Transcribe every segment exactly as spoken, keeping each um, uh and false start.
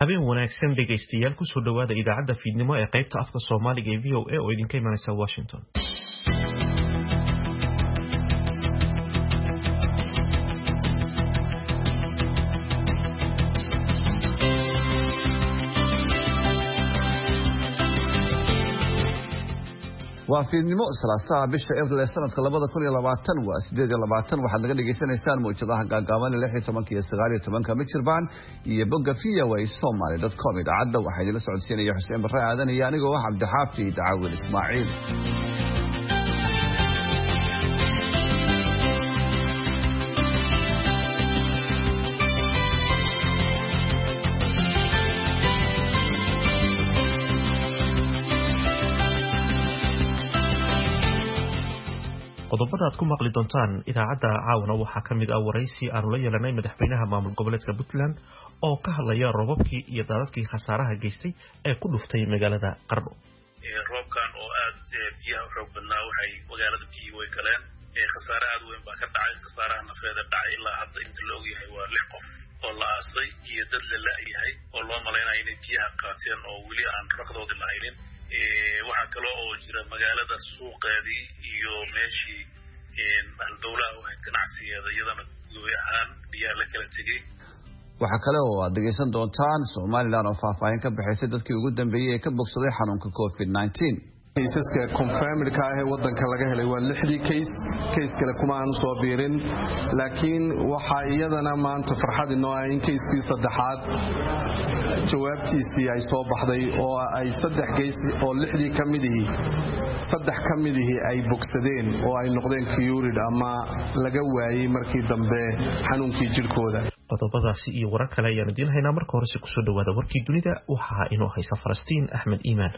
habeen wanaagsan dhegaystayaal ku soo dhawaada idaacadda fiidnimo ee qaybta afka Soomaaliga ee V O A oo idinka imanaysa Washington. waa fiidnimo salaasaha bisha April sanadka labada kun iyo labaatan waa sideed iyo labaatan waxaad naga dhageysanaysaan muujadaha gaagaaban lix iyo toban iyo sagaal iyo toban michirbaan iyo bogga v o a somali dot com idaacadda waxaa idinla socodsiinaya Xuseen Barre Aadan iyo anigoo ah Cabdixaafi Daawil Ismaaciil. qodobada aad ku maqli doontaan idaacadda caawana waxaa ka mid ah waraysi aanu la yeelanay madaxweynaha maamul goboleedka Puntland oo ka hadlaya roobabkii iyo daadadkii khasaaraha geystay ee ku dhuftay magaalada Qardho. roobkan oo aad biyaha xoog badnaa waxay magaalada biyo way galeen khasaare aad weyn baa ka dhacay khasaaraha nafeeda dhacay ilaa hadda inta la og yahay waa lix qof oo la aasay iyo dad la laayahay oo loo malaynayo inay biyaha qaateen oo weli aan raqdoodii la haynin. waxaa kale oo jira magaalada suuqeedii iyo meeshii halbowlaha u ahayd ganacsigeeda iyadana guud ahaan biyaha la kala tegey. waxaa kale oo aad dhegaysan doontaan Somaliland oo faahfaahin ka bixisay dadkii ugu dambeeyay ee ka bogsaday xanuunka covid nineteen. kaysaska confirmed ka ah ee wadanka laga helay waa lixdii case case kale kuma aan soo biirin laakiin waxa iyadana maanta farxad inoo ah in case-kii saddexaad jawaabtiisii ay soo baxday oo ay saddex case oo lixdii kamidii saddex kamidii ay bogsadeen oo ay noqdeen cured ama laga waayay markii dambe xanuunkii jirkooda. qodobadaasi iyo warar kale ayaan idin haynaa. marka hore si ku soo dhawaada warkii dunida waxa inoo haysa Falastiin Axmed Iimaan.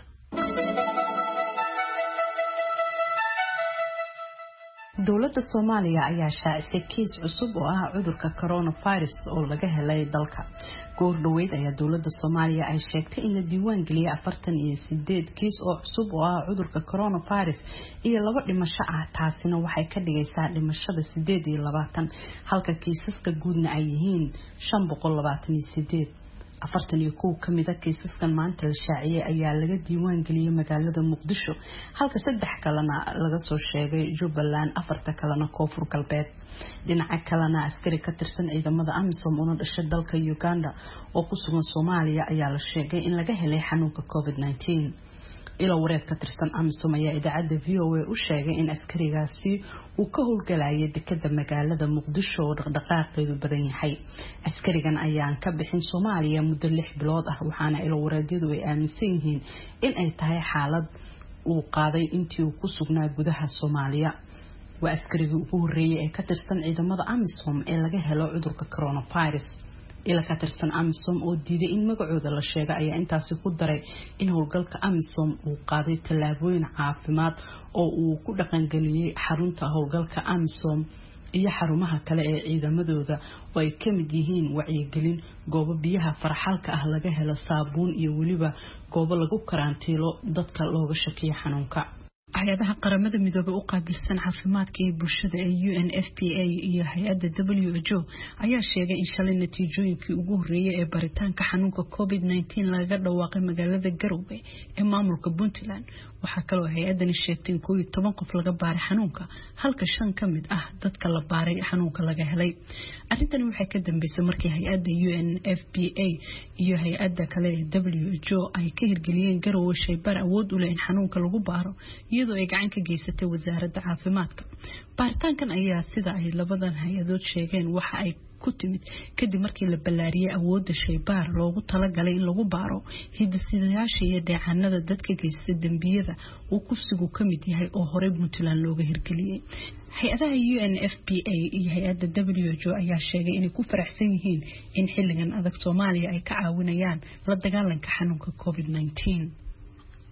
dowladda Soomaaliya ayaa shaacisay kiis cusub oo ah cudurka coronavirus oo laga helay dalka. goor dhaweyd ayaa dowladda Soomaaliya ay sheegtay in la diiwaan geliyay afartan iyo sideed kiis oo cusub oo ah cudurka coronavirus iyo laba dhimasho ah. taasina waxay ka dhigaysaa dhimashada sideed iyo labaatan halka kiisaska guudna ay yihiin shan boqol labaatan iyo sideed. afartan iyo kow kamid ah kiisaskan maanta la shaaciyay ayaa laga diiwaan geliyay magaalada Muqdisho halka saddex kalena laga soo sheegay Jubbaland afarta kalena Koonfur Galbeed. dhinaca kalena askari ka tirsan ciidamada AMISOM oo dhashay dalka Uganda oo ku sugan Soomaaliya ayaa la sheegay in laga helay xanuunka covid nineteen. ilo wareed ka tirsan AMISOM ayaa idaacadda V O A u sheegay in askarigaasi uu ka howlgalayay dekedda magaalada Muqdisho oo dhaqdhaqaaqeedu badan yahay. askarigan ayaan ka bixin Soomaaliya muddo lix bilood ah waxaana ilo wareedyadu ay aaminsan yihiin in ay tahay xaalad uu qaaday intii uu ku sugnaa gudaha Soomaaliya. waa askarigii ugu horeeyay ee ka tirsan ciidamada AMISOM ee laga helo cudurka coronavirus. ila ka tirsan AMISOM oo diiday in magacooda la sheego ayaa intaasi ku daray in howlgalka AMISOM uu qaaday tallaabooyin caafimaad oo uu ku dhaqangeliyay xarunta howlgalka AMISOM iyo xarumaha kale ee ciidamadooda oo ay ka mid yihiin wacyigelin goobo biyaha farxalka ah laga helo saabuun iyo weliba goobo lagu karantiilo dadka looga shakiyo xanuunka. hay-adaha qaramada midoobay u qaabilsan caafimaadka ee bulshada ee U N F P A iyo hay-adda W H O ayaa sheegay in shalay natiijooyinkii ugu horeeyay ee baritaanka xanuunka covid nineteen laga dhawaaqay magaalada Garowe ee maamulka Puntland. waxaa kaloo hay-adani sheegtay in koob iyo toban qof laga baaray xanuunka halka shan ka mid ah dadka la baaray xanuunka laga helay. arintani waxay ka dambeysay markii hay-adda U N F P A iyo hay-adda kale ee W H O ay ka hirgeliyeen Garowe shaybaar awood u leh in xanuunka lagu baaro iyadoo ay gacan ka geysatay wasaaradda caafimaadka. baaritaankan ayaa sida ay labadan hay-adood sheegeen waxa ay ku timid kadib markii la ballaariyay awoodda shaybaar loogu talagalay in lagu baaro hidde-sidayaasha iyo dheecaanada dadka geysta dambiyada uu kufsigu ka mid yahay oo horey Puntland looga hirgeliyay. hay-adaha U N F P A iyo hay-adda W H O ayaa sheegay inay ku faraxsan yihiin in xilligan adag Soomaaliya ay ka caawinayaan la dagaalanka xanuunka covid nineteen.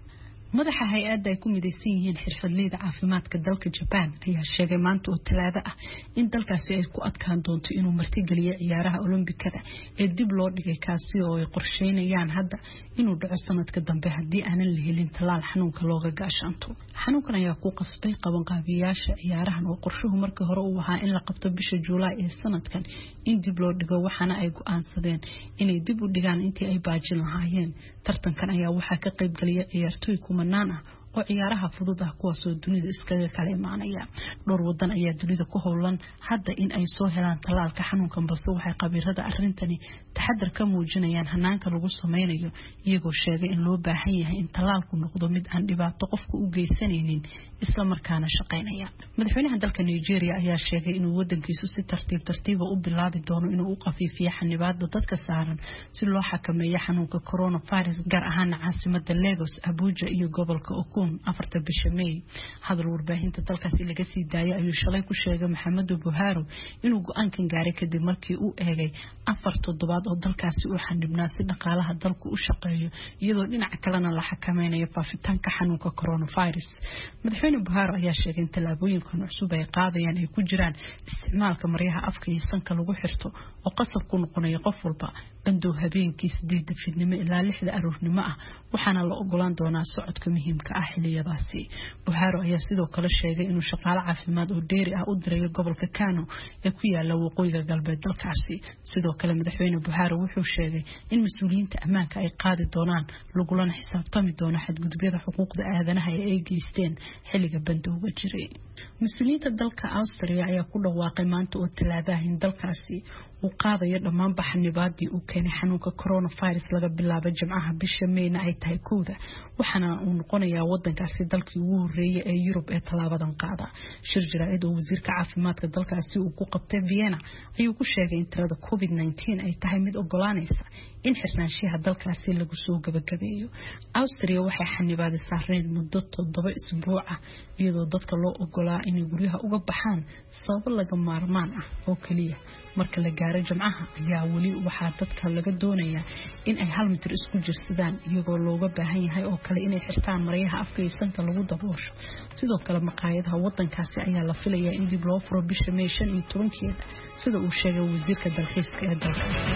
madaxa hay'adda ay ku midaysan yihiin xirfadleyda caafimaadka dalka Japan ayaa sheegay maanta oo Talaado ah in dalkaasi ay ku adkaan doonto inuu martigeliyo ciyaaraha Olombikada ee dib loo dhigay kaasi oo ay qorsheynayaan hadda inuu dhaco sanadka dambe haddii aanan la helin talaal xanuunka looga gaashaanto. Xanuunkan ayaa ku qasbay qabanqaabiyaasha ciyaarahan oo qorshuhu markii hore uu ahaa in la qabto bisha Juulaay ee sanadkan in dib loo dhigo waxaana ay go'aansadeen inay dib u dhigaan intii ay baajin lahaayeen. Tartankan ayaa waxaa ka qayb galaya ciyaartoy kumanaan ah oo ciyaaraha fudud ah kuwaas oo dunida iskaga kala imaanaya. Dhowr wadan ayaa dunida ku howlan hadda in ay soo helaan talaalka xanuunkan balse waxay qabiirada arrintani taxadar ka muujinayaan hanaanka lagu sameynayo iyagoo sheegay in loo baahan yahay in talaalku noqdo mid aan dhibaato qofka u geysanaynin isla markaana shaqeynaya. Madaxweynaha dalka Nigeria ayaa sheegay inuu wadankiisu si tartiib tartiib u bilaabi doono inuu u qafiifiyo xanibaadda dadka saaran si loo xakameeyo xanuunka coronavirus gaar ahaan caasimadda Lagos, Abuja iyo gobolka Ogun afarta bisha May. Hadal warbaahinta dalkaasi laga sii daayay ayuu shalay ku sheegay Maxamed Buhari inuu go'aankan gaaray kadib markii uu eegay afar toddobaad oo dalkaasi uu xanibnaa si dhaqaalaha dalku u shaqeeyo iyadoo dhinaca kalena la xakameynayo faafitaanka xanuunka coronavirus. Madaxweyne Buhari ayaa sheegay in talaabooyinkan cusub ay qaadayaan ay ku jiraan isticmaalka maryaha afka iyo sanka lagu xirto oo qasab ku noqonaya qof walba bandoo habeenkii sideed fiidnimo ilaa lixda aroornimo ah waxaana la ogolaan doonaa socodka muhiimka ah xiliyadaasi. Buhari ayaa sidoo kale sheegay inuu shaqaale caafimaad oo dheeri ah u diray gobolka Kano ee ku yaala waqooyiga galbeed dalkaasi. Sidoo kale madaxweyne Buhari wuxuu sheegay in mas'uuliyiinta ammaanka ay qaadi doonaan lagulana xisaabtami doono xadgudubyada xuquuqda aadanaha ee ay geysteen xilliga bandowga jiray. Mas'uuliyiinta dalka Austria ayaa ku dhawaaqay maanta oo Talaado ah in dalkaasi uu qaadayo dhammaan baxnibaadii uu keenay xanuunka coronavirus laga bilaabo Jimcaha bisha Mayna ay tahay kowda waxaana uu noqonayaa wadankaasi dalkii ugu horeeyay ee Yurub ee talaabadan qaada. Shir jaraa'id oo wasiirka caafimaadka dalkaasi uu ku qabtay Vienna ayuu ku sheegay in tirada covid nineteen ay tahay mid ogolaanaysa in xirnaanshaha dalkaasi lagu soo gabagabeeyo. Austria waxay xanibaadii saareen muddo toddoba isbuuc ah iyadoo dadka loo ogolaa inay guryaha uga baxaan sabab laga maarmaan ah oo kaliya. marka la gaaro Jimcaha ayaa wali waxa dadka laga doonayaa in ay hal mitir isku jirsadaan iyagoo looga baahan yahay oo kale inay xirtaan maryaha afka iyo sanka lagu daboosho. Sidoo kale maqaayadaha wadankaasi ayaa la filayaa in dib loo furo bisha May shan iyo tobankeeda sida uu sheegay wasiirka dalxiiska ee dalkaasi.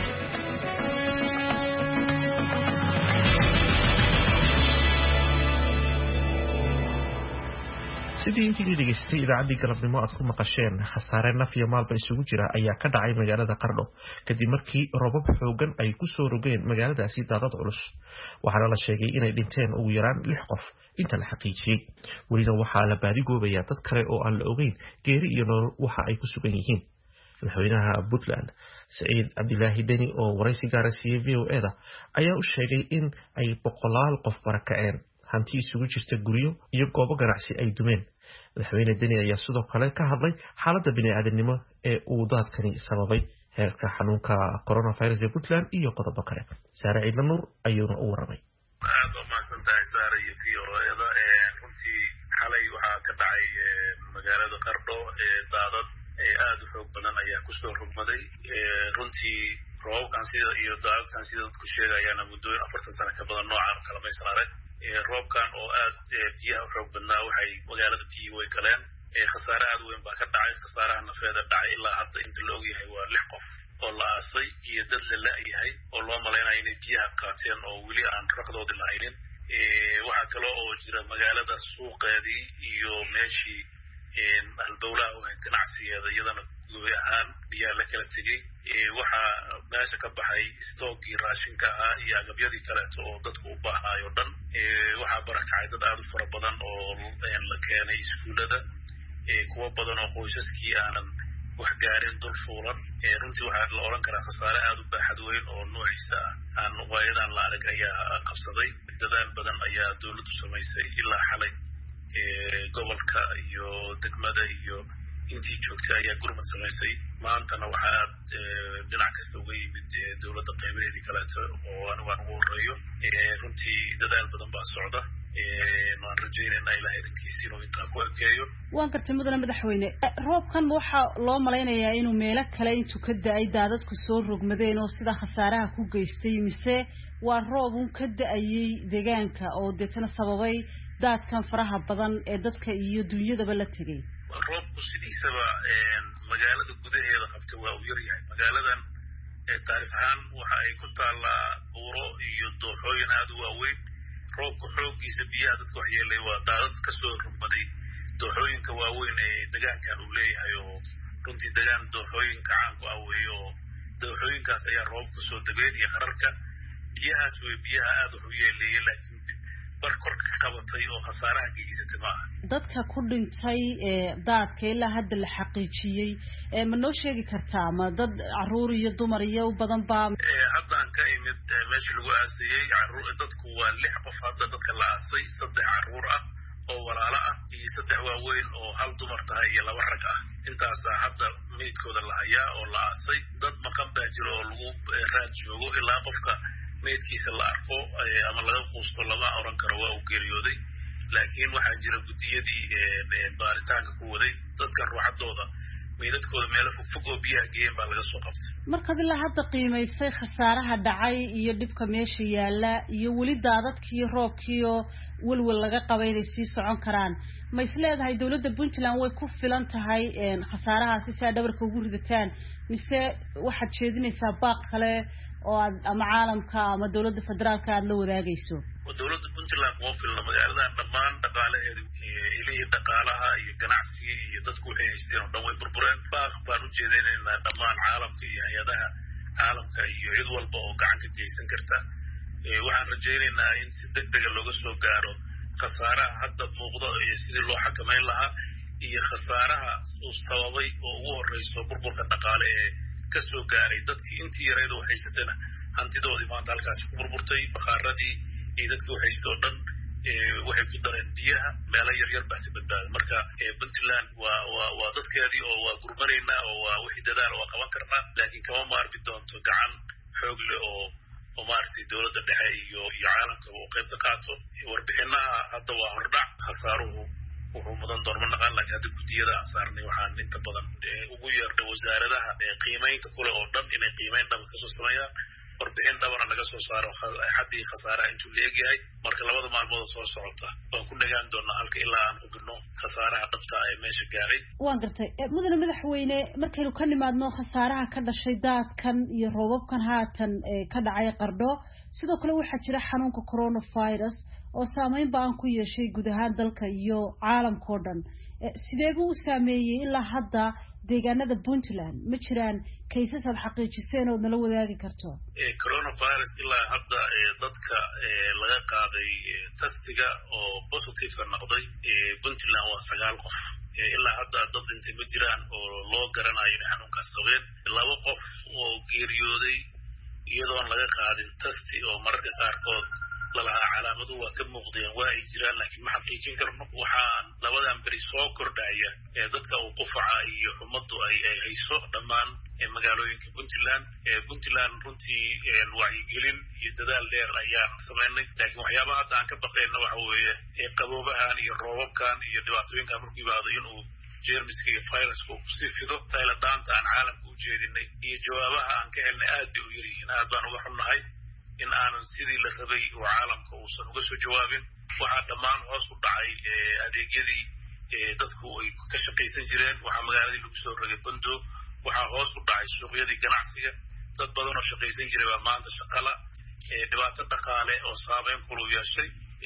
sidii intii dhageystay idaacadii galabnimo aad ku maqasheen khasaare naf iyo maalba isugu jira ayaa ka dhacay magaalada Qardho kadib markii roobab xoogan ay ku soo rogeen magaaladaasi daadad culus waxaana la sheegay inay dhinteen ugu yaraan lix qof inta la xaqiijiyay waliba waxaa la baadi goobayaa dad kale oo aan la ogeyn geeri iyo nolol waxa ay ku sugan yihiin. madaxweynaha Puntland Saciid Cabdilaahi Deni oo waraysi gaar ah siiyay V O A da ayaa u sheegay in ay boqolaal qof barakaceen hanti isugu jirta guryo iyo goobo ganacsi ay dumeen. madaxweyne Deni ayaa sidoo kale ka hadlay xaaladda bini'aadanimo ee uu daadkani sababay heerka xanuunka coronavirus ee Puntland iyo qodobo kale. Saare Ciidla Nuur ayuuna u waramay. aad u mahadsantahay Saare iyo V O A da runtii xalay waxaa ka dhacay magaalada Qardho daadad aad u xoog badan ayaa ku soo rogmaday runtii roobkan sida iyo daadadkan sida dadku sheegayaan muddo afartan sano ka badan noocan kala maysan arag. roobkan oo aad biyaha xoog badnaa waxay magaalada biyo way galeen khasaare aad weyn baa ka dhacay khasaaraha nafeeda dhacay ilaa hadda inta la og yahay waa lix qof oo la aasay iyo dad la la'yahay oo loo malaynayo inay biyaha qaateen oo weli aan raqdoodi lahaynin. waxaa kale oo jira magaalada suuqeedii iyo meeshii halbowlaha u hayd ganacsigeeda iyadana guud ahaan biyaha la kala tegey. waxaa meesha ka baxay stoogii raashinka ahaa iyo agabyadii kaleeto oo dadku u baahnaay oo dhan. waxaa barakacay dad aad u fara badan oo la keenay iskuullada kuwa badan oo qoysaskii aanan wax gaarin dul fuulan. runtii waxaa la oran karaa khasaare aad u baaxad weyn oo noociisa ah aan waayadan la arag ayaa qabsaday. dadaal badan ayaa dowladdu samaysay ilaa xalay gobolka iyo degmada iyo intii joogtay ayaa gurmad samaysay. maantana waxaa aad dhinac kasta uga yimid dowladda qaybaheedii kaleeto oo anigu aan ugu horeeyo. runtii dadaal badan baa socda waan rajaynaynaa ilaahay idinkiisa inuu intaa ku ekeeyo. waan gartay mudane madaxweyne roobkan waxaa loo malaynayaa inuu meelo kale intuu ka da'ay daadadku soo rogmadeen oo sida khasaaraha ku geystay mise waa roob un ka da'ayay deegaanka oo deetana sababay daadkan faraha badan ee dadka iyo dunyadaba la tagay roobku sidiisaba magaalada gudaheeda qabta waa u yar yahay magaaladan taariikh ahaan waxa ay ku taallaa buuro iyo dooxooyin aad u waaweyn roobka xooggiisa biyaha dadka waxyeelay waa daadad ka soo rugmaday dooxooyinka waaweyn ee deegaankan uu leeyahay oo runtii deegaan dooxooyinka caanku ah weeye oo dooxooyinkaas ayaa roobka ka soo degeen iyo qararka biyahaas way biyaha aad wax u yeeleeyay laakiin bar korka qabatay oo khasaaraha geysatay maaha dadka ku dhintay daadka ilaa hadda la xaqiijiyey ma noo sheegi kartaa ma dad caruur iyo dumar iyo u badan baa haddaan ka imid meeshii lagu aasayey dadku waa lix qof hadda dadka la aasay saddex caruur ah oo walaalo ah iyo saddex waaweyn oo hal dumar tahay iyo laba rag ah intaasaa hadda meydkooda la hayaa oo la aasay dad maqan baa jiro oo lagu raad joogo ilaa qofka meydkiisa la arko ama laga quusto lama oran karo waa uu geeriyooday laakiin waxaa jira guddiyadii baaritaanka ku waday dadka ruuxadooda meydadkooda meelo fogfog oo biyaha geeyeen baa laga soo qabtay markaad ilaa hadda qiimaysay khasaaraha dhacay iyo dhibka meesha yaala iyo weli daadadkii roobkii oo welwel laga qaba inay sii socon karaan ma is leedahay dowladda puntland way ku filan tahay khasaarahaasi si aad dhabarka ugu ridataan mise waxaad jeedinaysaa baaq kale oo aad ama caalamka ama dowladda federaalka aad la wadaagayso dowladda puntland kuma filna magaaladan dhammaan dhaqaalaheeda ilihii dhaqaalaha iyo ganacsiga iyo dadku waxay haysteen oo dhan way burbureen baaq baan u jeedinaynaa dhammaan caalamka iyo hay-adaha caalamka iyo cid walba oo gacan ka geysan karta waxaan rajaynaynaa in si deg dega looga soo gaaro khasaaraha hadda muuqda iyo sidii loo xakamayn lahaa iyo khasaaraha uu sababay oo ugu horeyso burburka dhaqaale ee ka soo gaaray dadkii intii yareed oo haysatana hantidoodii maanta halkaasi ku burburtay bakaaradii iyo dadkii haystay oo dhan waxay ku dareen biyaha meelo yaryar baa ka badbaaday marka puntland waa waa waa dadkeedii oo waa gurmanaynaa oo waa wixii dadaal waa qaban karnaa laakiin kama maarmi doonto gacan xoog leh oo oo maaragtay dowladda dhexe iyo iyo caalamkaba oo qayb ka qaato warbixinaha hadda waa hordhac khasaaruhu wuxuu mudan doon ma naqaan laakiin hadda guddiyada aan saarnay waxaan inta badan ugu yeernay wasaaradaha qiimaynta kule oo dhan inay qiimayn dhaba kasoo sameeyaan warbixin dhabana naga soo saaro xaddii khasaaraha intuu leegyahay marka labada maalmood soo socota waan ku dhagaan doonaa halka ilaa aan hubino khasaaraha dhabta ee meesha gaaray waan gartay mudane madaxweyne markaynu ka nimaadno khasaaraha ka dhashay daadkan iyo roobabkan haatan ka dhacay qardho sidoo kale waxaa jira xanuunka coronavirus oo saameyn baan ku yeeshay guud ahaan dalka iyo caalamka oo dhan sidee buu u saameeyey ilaa hadda deegaanada puntland ma jiraan kaysas aad xaqiijiseen ood nala wadaagi karto coronavirus ilaa hadda dadka laga qaaday tastiga oo positiveka noqday puntland waa sagaal qof ilaa hadda dad dhintay ma jiraan oo loo garanayo inay xanuunkaas qabeen laba qof oo geeriyooday iyadoon laga qaadin tasti oo mararka qaarkood lalahaa calaamaduhu waa ka muuqdeen waa ay jiraan laakiin ma xaqiijin karno waxaan labadan beri soo kordhaya ee dadka uu qufaca iyo xumaddu ay ay hayso dhammaan magaalooyinka puntland puntland runtii wacyigelin iyo dadaal dheer ayaan samaynay laakiin waxyaabaha hadda aan ka baqayna waxa weeye qaboobahan iyo roobabkan iyo dhibaatooyinkan markuu yimaado inuu jeermiska iyo viruska uu kusii fido tayladaanta aan caalamka u jeedinay iyo jawaabaha aan ka helnay aad bay u yaryihiin aad baan uga xunnahay in aanan sidii la rabay oo caalamka uusan uga soo jawaabin waxaa dhammaan hoos u dhacay adeegyadii dadku ay ka shaqaysan jireen waxaa magaaladii lagu soo rogay bando waxaa hoos u dhacay suuqyadii ganacsiga dad badan oo shaqaysan jiray baa maanta shaqala dhibaato dhaqaale oo saameyn kulu yeeshay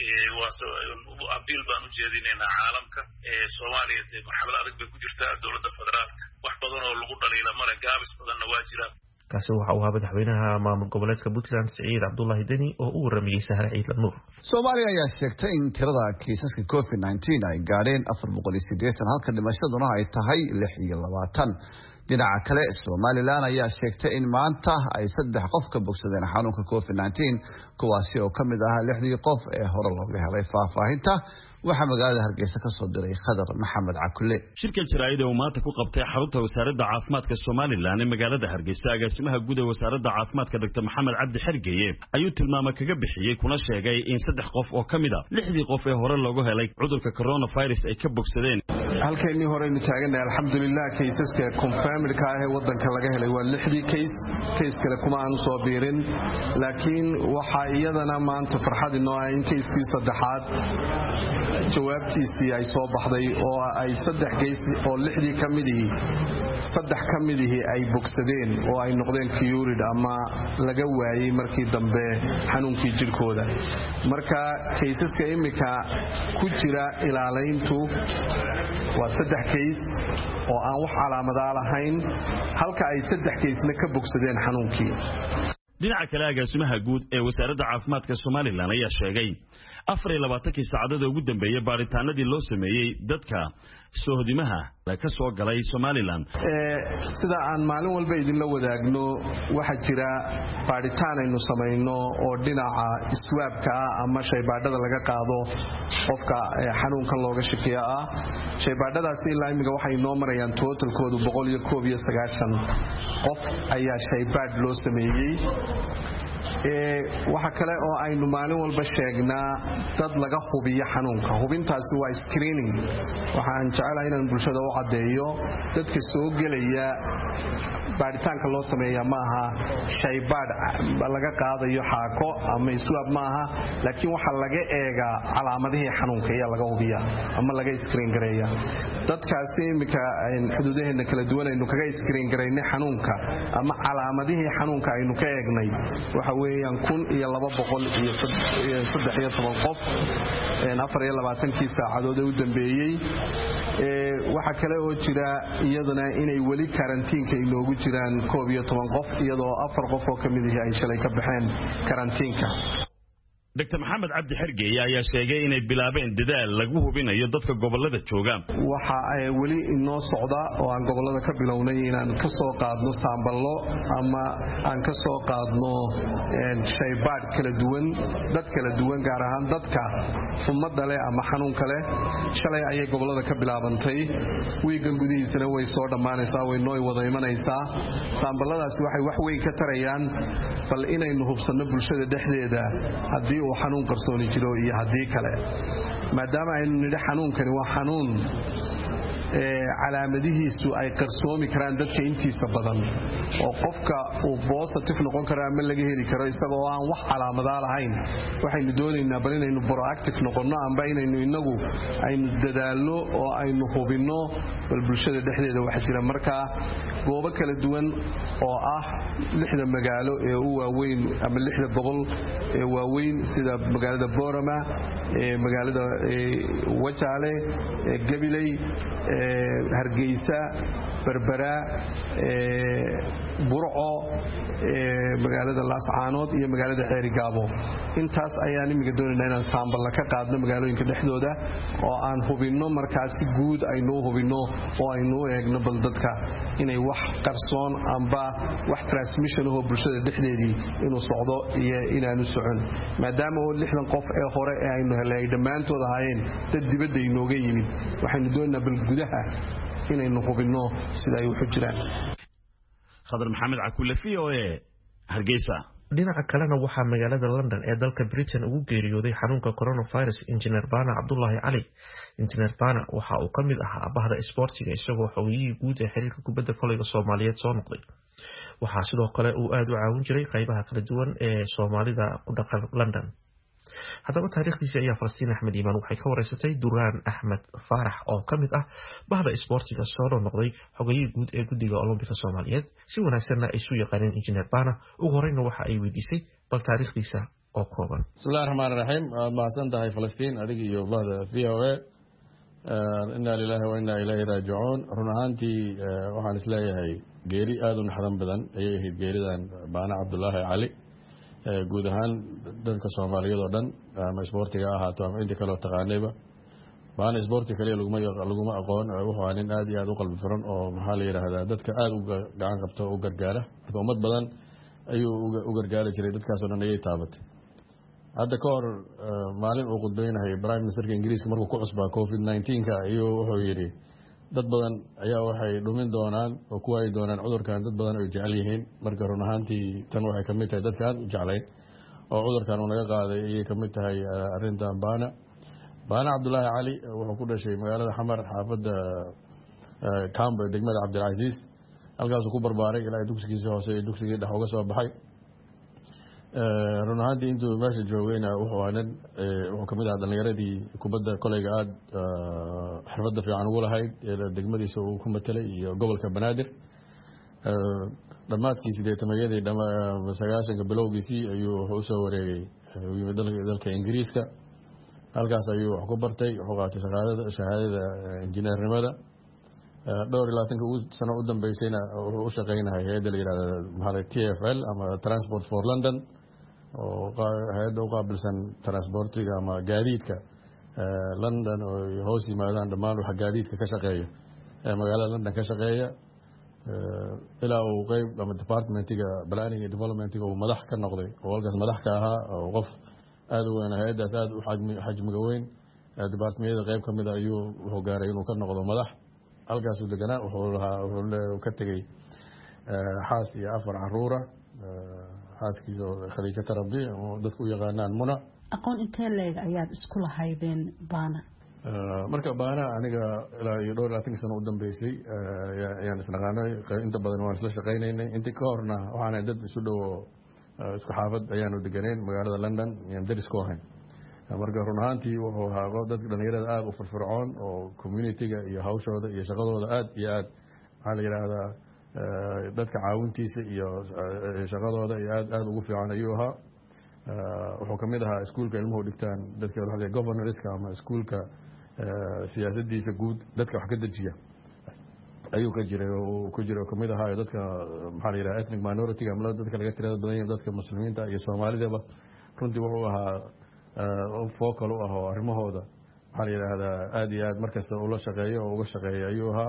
abiil baan u jeedinaynaa caalamka soomaaliya dee marxalad adag bay ku jirtaa dowladda federaalka wax badan oo lagu dhaliila male gaabis badanna waa jiraan kaasi waxa uu ahaa madaxweynaha maamul goboleedka puntland siciid cabdullaahi deni oo u waramayey sahre ciidla nuur soomaaliya ayaa sheegtay in tirada kiisaska covid nineteen ay gaadheen afar boqol iyo siddeetan halka dhimashaduna ay tahay lix iyo labaatan dhinaca kale somalilan ayaa sheegtay in maanta ay saddex qof ka bogsadeen xanuunka covid nineteen kuwaasi oo ka mid ahaa lixdii qof ee hore looga helay faahfaahinta waxaa magaalada hargeysa ka soo diray khadar maxamed cakule shirka jaraa'ida uu maanta ku qabtay xarunta wasaaradda caafimaadka somalilan ee magaalada hargeysa agaasimaha guud ee wasaaradda caafimaadka doctor maxamed cabdi xergeye ayuu tilmaamo kaga bixiyey kuna sheegay in saddex qof oo ka mid a lixdii qof ee hore loogu helay cudurka coronavirus ay ka bogsadeen halkaynii horeynu taagannahay alxamdulilah kaysaska confirmedka ah ee wadanka laga helay waa lixdii case case kale kuma aanu soo biirin laakiin waxa iyadana maanta farxad inoo ah in case-kii saddexaad jawaabtiisii ay soo baxday oo ay saddex case oo lixdii ka midii saddex ka midii ay bogsadeen oo ay noqdeen cured ama laga waayay markii dambe xanuunkii jirkooda marka caseska imika ku jira ilaaleyntu waa saddex case oo aan wax calaamada lahayn halka ay saddex case-na ka bogsadeen xanuunkii dhinaca kale agaasimaha guud ee wasaaradda caafimaadka Soomaaliland ayaa sheegay afar iyo labaatan saacadood ugu dambeeyay baaritaanadii loo sameeyay dadka sohdimaha ka soo galay Soomaaliland ee sida aan maalin walba idin la wadaagno waxa jira baaritaan aynu sameeyno oo dhinaca iswaabka ama shaybaadhada laga qaado qofka xanuunkan looga shakiyo ah shaybaadhadaasi ilaa imiga waxay noo marayaan totalkoodu boqol iyo koob iyo sagaashan qof ayaa shaybaadh loo sameeyay ee waxa kale oo aynu maalin walba sheegnaa dad laga hubiyo xanuunka hubintaasi waa screening waxaan jecelahay inaan bulshada u cadeeyo dadka soo galaya baaritaanka loo sameeyaa maaha shaybaadh laga qaadayo xaako ama iswaab maaha laakiin waxa laga eegaa calaamadihii xanuunka ee laga hubiya ama laga screen gareeya dadkaasi imika xuduudaheena kala duwan aynu kaga screen gareynay xanuunka ama calaamadihii xanuunka aynu ka eegnay waxa weeyaan kun iyo laba boqol iyo saddex iyo toban qof afar iyo labaatan saacadood u dambeeyay ee waxa kale oo jira iyadana inay wali karantiinka inoogu jiraan koob iyo toban qof iyadoo afar qof oo kamid ah ay shalay ka baxeen karantiinka Doctor Maxamed Cabdi Xergeeye ayaa sheegay inay bilaabeen dadaal lagu hubinayo dadka gobolada jooga waxa ay wali inoo socda oo aan gobolada ka bilownay inaan ka soo qaadno saamballo ama aan ka soo qaadno shaybaadh kala duwan dad kala duwan gaar ahaan dadka xumada leh ama xanuun kale shalay ayay gobolada ka bilaabantay weegan gudihiisana way soo dhamaanaysaa way noo wada imanaysaa saamballadaasi waxay wax weyn ka tarayaan bal inaynu hubsano bulshada dhexdeeda hadii uu xanuun qarsooni jiro iyo hadii kale maadaama aynu nidhi xanuunkani waa xanuun ee calaamadihiisu ay qarsoomi karaan dadka intiisa badan oo qofka uu positive noqon karo ama laga heli karo isagoo aan wax calaamada lahayn waxaynu doonaynaa bal inaynu proactive noqono amba inaynu inagu aynu dadaalno oo aynu hubino bal bulshada dhexdeeda waxa jira marka goobo kala duwan oo ah lixda magaalo ee u waaweyn ama lixda gobol ee waaweyn sida magaalada Boorama ee magaalada Wajaale ee Gabiley Hargeysa Berbera Burco magaalada Laascaanood iyo magaalada Xeerigaabo intaas ayaan imiga doonaynaa inaan saambal ka qaadno magaalooyinka dhexdooda oo aan hubino markaas guud aynu hubino oo aynu eegno bal dadka inay wax qarsoon amba wax transmission oo bulshada dhexdeedii inuu socdo iyo inaanu socon maadaama oo lixdan qof ee hore ee aynu helay dhamaantood ahaayeen dad dibadda inooga yimid waxaynu doonaynaa bal gudaha inaynu hubino sida ay u xujiraan Khadar Maxamed Cakulle V O A Hargeysa dhinaca kalena waxaa magaalada London ee dalka Britain ugu geeriyooday xanuunka coronavirus Engineer Bana Cabdullaahi Cali Engineer Bana waxa uu kamid ahaa bahda isboortiga isagoo xogiyihii guud ee xiriirka kubadda kolayga Soomaaliyeed soo noqday waxaa sidoo kale uu aad u caawin jiray qaybaha kala duwan ee Soomaalida ku dhaqan London haddaba taariikhdiisa ayaa Falastiin Axmed Iimaan waxay ka wareysatay Duraan Axmed Faarax oo kamid ah bahda isboortiga soo noqday xogayihii guud ee guddiga Olombika Soomaaliyeed si wanaagsanna ay isu yaqaaneen Engineer Bana ugu horeyna waxa ay weydiisay bal taariikhdiisa oo kooban Bismillahir Rahmaanir Rahiim ma santahay Falastiin adiga iyo bahda V O A inna lillahi wa inna ilayhi raaji'uun run ahaantii waxaan isleeyahay geeri aad u naxdin badan ayay ahayd geeridan Bana Cabdullaahi Cali guud ahaan dadka Soomaaliyeed oo dhan ama isboortiga ahaato ama inta kale oo taqaanayba baan isboortiga kaliya laguma laguma aqoon wuxuu ahaa nin aad iyo aad u qalbi furan oo maxaa la yiraahdaa dadka aad u gacan qabto oo gargaara marka ummad badan ayuu u gargaari jiray dadkaas oo dhan ayay taabatay hadda ka hor maalin uu qudbeynahay Prime Minister Ingiriiska markuu ku cusbaa COVID nineteen ka ayuu wuxuu yiri dad badan ayaa waxay dhumin doonaan oo ku ay doonaan cudurkan dad badan oo jecel yihiin marka run ahaantii tan waxay kamid tahay dadka aad u jecelayn oo cudurkan uu naga qaaday ayay kamid tahay arintan Bana Bana Cabdullaahi Cali wuxuu ku dhashay magaalada Xamar xaafadda Cambo degmada Cabdilaaziz halkaasuu ku barbaaray ilaa dugsigiisii hoose iyo dugsigii dhex uga soo baxay. run ahaantii intuu meesha joogayna wuxuu ahaa nin wuxuu kamid ahaa dhalinyaradii kubadda koleyga aada xirfadda fiican ugu lahayd degmadiisa uu ku matelay iyo gobolka banaadir. dhammaadkii sideetamayadii sagaashanka bilowgiisii ayuu wuxuu usoo wareegay yimid dalka ingiriiska. halkaas ayuu wax ku bartay, wuxuu qaatay shahaadada injineernimada. dhowr iyo labaatanka sano u dambeysayna wuxuu u shaqeynahay hay-adda la yihahda maxaa T F L ama Transport for London, oo hay-adda u qaabilsan transportiga ama gaadiidka London oo hoos yimaadaan dhammaan waxa gaadiidka ka shaqeeya ee magaalada London ka shaqeeya. ilaa uu qeyb ama departmentiga planning and developmentiga uu madax ka noqday oo halkaas madax ka ahaa, oo qof aada u weyn hay-addaas aada u xajmiga weyn departmentyada qeyb ka mid a ayuu wuxuu gaaray inuu ka noqdo madax. halkaasuu deganaa. wuxuu lahaa wuxuu ka tegey xaas iyo afar caruura. xaaskiisa oo Khadiija Tarabi oo dadku u yaqaanaan Muna. aqoon intee leeg ayaad isku lahaydeen Baana? marka Baana aniga ilaa iyo dhowr iyo labaatan sano u dambeysay ayaan isnaqaanay. inta badan waan isla shaqaynaynay. intii ka horna waxaan dad isu dhow isku xaafad ayaanu deganeyn magaalada London, ayaan daris ku ahayn. marka run ahaantii wuxuu ahaa dadka dhalinyarada aada u firfircoon oo communitiga iyo hawshooda iyo shaqadooda aada iyo aad maxaa la yidhaahdaa dadka caawintiisa iyo shaqadooda iyo aad aada ugu fiican ayuu ahaa. wuxuu kamid ahaa iskuulka ilmuhu dhigtaan dadka waa governorska ama iskuulka siyaasadiisa guud dadka wax ka dejiya ayuu ka jiray oo ku jira kamid ahaa dadka maxaa la yidhaha ethnic minority ama dadka laga tirada badan yahay dadka muslimiinta iyo Soomaalidaba. runtii wuxuu ahaa focal u ah oo arrimahooda waxaa la yidhaahdaa aada iyo aad markasta ula shaqeeyo oo uga shaqeeya ayuu ahaa.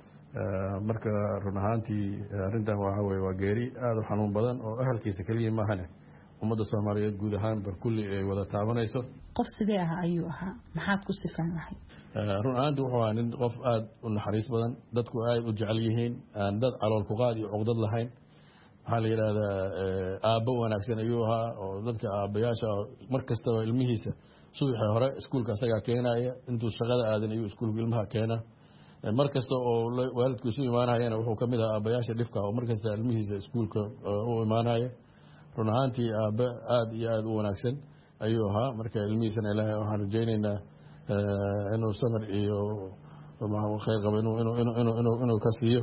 marka run ahaantii arrintan waxa weye waa geeri aada u xanuun badan oo ahalkiisa keliya maahane ummadda Soomaaliyeed guud ahaan bar kulli ay wada taabanayso. qof sidee ah ayuu ahaa? maxaad ku sifaan lahayd? run ahaantii wuxuu ahaa nin qof aada u naxariis badan, dadku aada u jecel yihiin, aan dad calool ku qaad iyo cuqdad lahayn. waxaa la yidhaahdaa aabbo wanaagsan ayuu ahaa oo dadka aabbayaasha mar kastaba ilmihiisa subaxii hore iskuulka asagaa keenaya, intuu shaqada aadan ayuu iskuulka ilmaha keena. mar kasta oo waalidku isu imaanayana wuxuu ka mid ahaa aabbayaasha dhifka oo mar kasta ilmihiisa iskuulka u imaanaya. run ahaantii aabbe aada iyo aada u wanaagsan ayuu ahaa. marka ilmihiisana ilaahay waxaan rajaynaynaa inuu samir iyo khayr qabo inuu ka siiyo.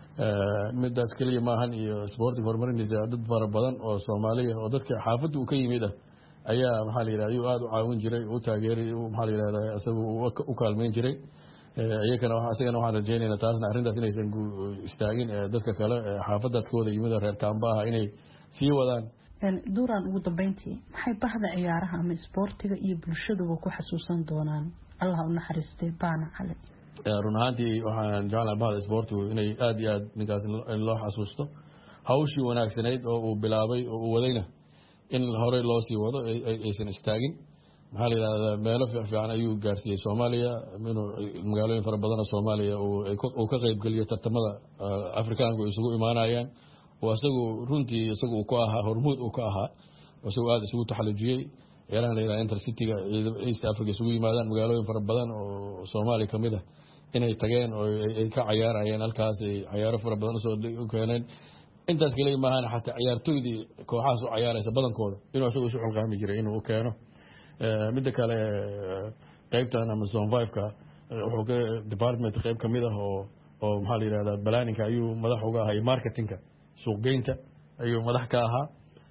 midaas keliya maahan iyo sporting horumarintiisa dad fara badan oo Soomaaliya oo dadka xaafadda uu ka yimid ah ayaa maxaa la yidhahdaa ayuu aada u caawin jiray, u taageeray, maxaa la yidhahdaa isagu u kaalmeyn jiray. iyagana isagana waxaan rajaynaynaa taasna arrintaas inaysan istaagin dadka kale xaafaddaas ka wada yimid reer Kaamba ah inay sii wadaan. duuraan ugu dambeyntii maxay bahda ciyaaraha ama isboortiga iyo bulshaduba ku xasuusan doonaan allah u naxariistay Baana Cali? run ahaantii waxaan jeclahay bahda isboortigu inay aada iyo aad ninkaas in loo xasuusto hawshii wanaagsanayd oo uu bilaabay oo uu wadayna in horey loo sii wado aysan istaagin. maxaa la yidhahdaa meelo fiican ayuu gaarsiiyey Soomaaliya, inuu magaalooyin fara badan oo Soomaaliya uu ka qaybgeliyo tartamada Afrikaanku isugu imaanayaan oo isagu runtii isagu uu ku ahaa hormuud uu ka ahaa isagu aada isugu taxallujiyey. ciyaarahan la yidhahda intercityga East Africa isugu yimaadaan magaalooyin fara badan oo Soomaaliya ka mid ah inay tageen oo ay ka ciyaarayeen halkaas, ay ciyaaro fara badan usoo keeneen. intaas kaliya maahan xataa ciyaartoydii kooxahaas u ciyaaraysa badankooda inuu isagu isu xilqaami jiray inuu u keeno. midda kale qaybtan ama zone five-ka wuxuu ka department qayb ka mid ah oo oo maxaa la yidhahdaa planning-ka ayuu madax uga ahaa, marketing-ka suuqgeynta ayuu madax ka ahaa.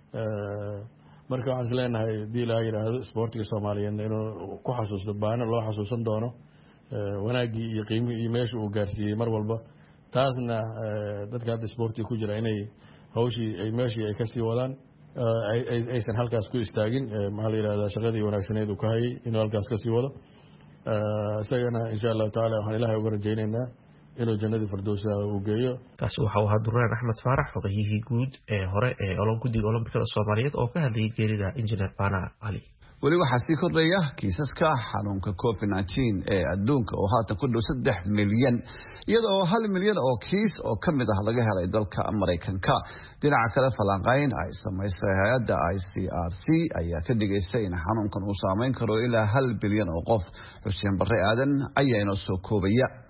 marka waxaan is leenahay hadii la yidhaahdo isboortiga Soomaaliyeed inuu ku xasuusto Baana loo xasuusan doono wanaaggii iyo qiimihii iyo meesha uu gaarsiiyey mar walba. taasna dadka hadda isboortiga ku jira inay hawshii ay meeshii ay kasii wadaan, aysan halkaas ku istaagin. maxaa la yidhahdaa shaqadii wanaagsaneed uu ka hayay inuu halkaas kasii wado. isagana insha allahu tacaala waxaan ilaahay uga rajaynaynaa inuu jannadii firdowsa uu geeyo. kaasi waxa uu ahaa Duraan Axmed Faarax, xogayihii guud ee hore ee guddiga Olombikada Soomaaliyeed oo ka hadlayay geerida injineer Baana Cali. weli waxaa sii kordhaya kiisaska xanuunka covid nineteen ee adduunka oo haatan ku dhow saddex milyan, iyadoo hal milyan oo kiis oo ka mid ah laga helay dalka Maraykanka. dhinaca kale falanqayn ay samaysay hay-adda I C R C ayaa ka dhigaysay in xanuunkan uu saameyn karo ilaa hal bilyan oo qof. Xuseen Barre Aadan ayaa inoo soo koobaya.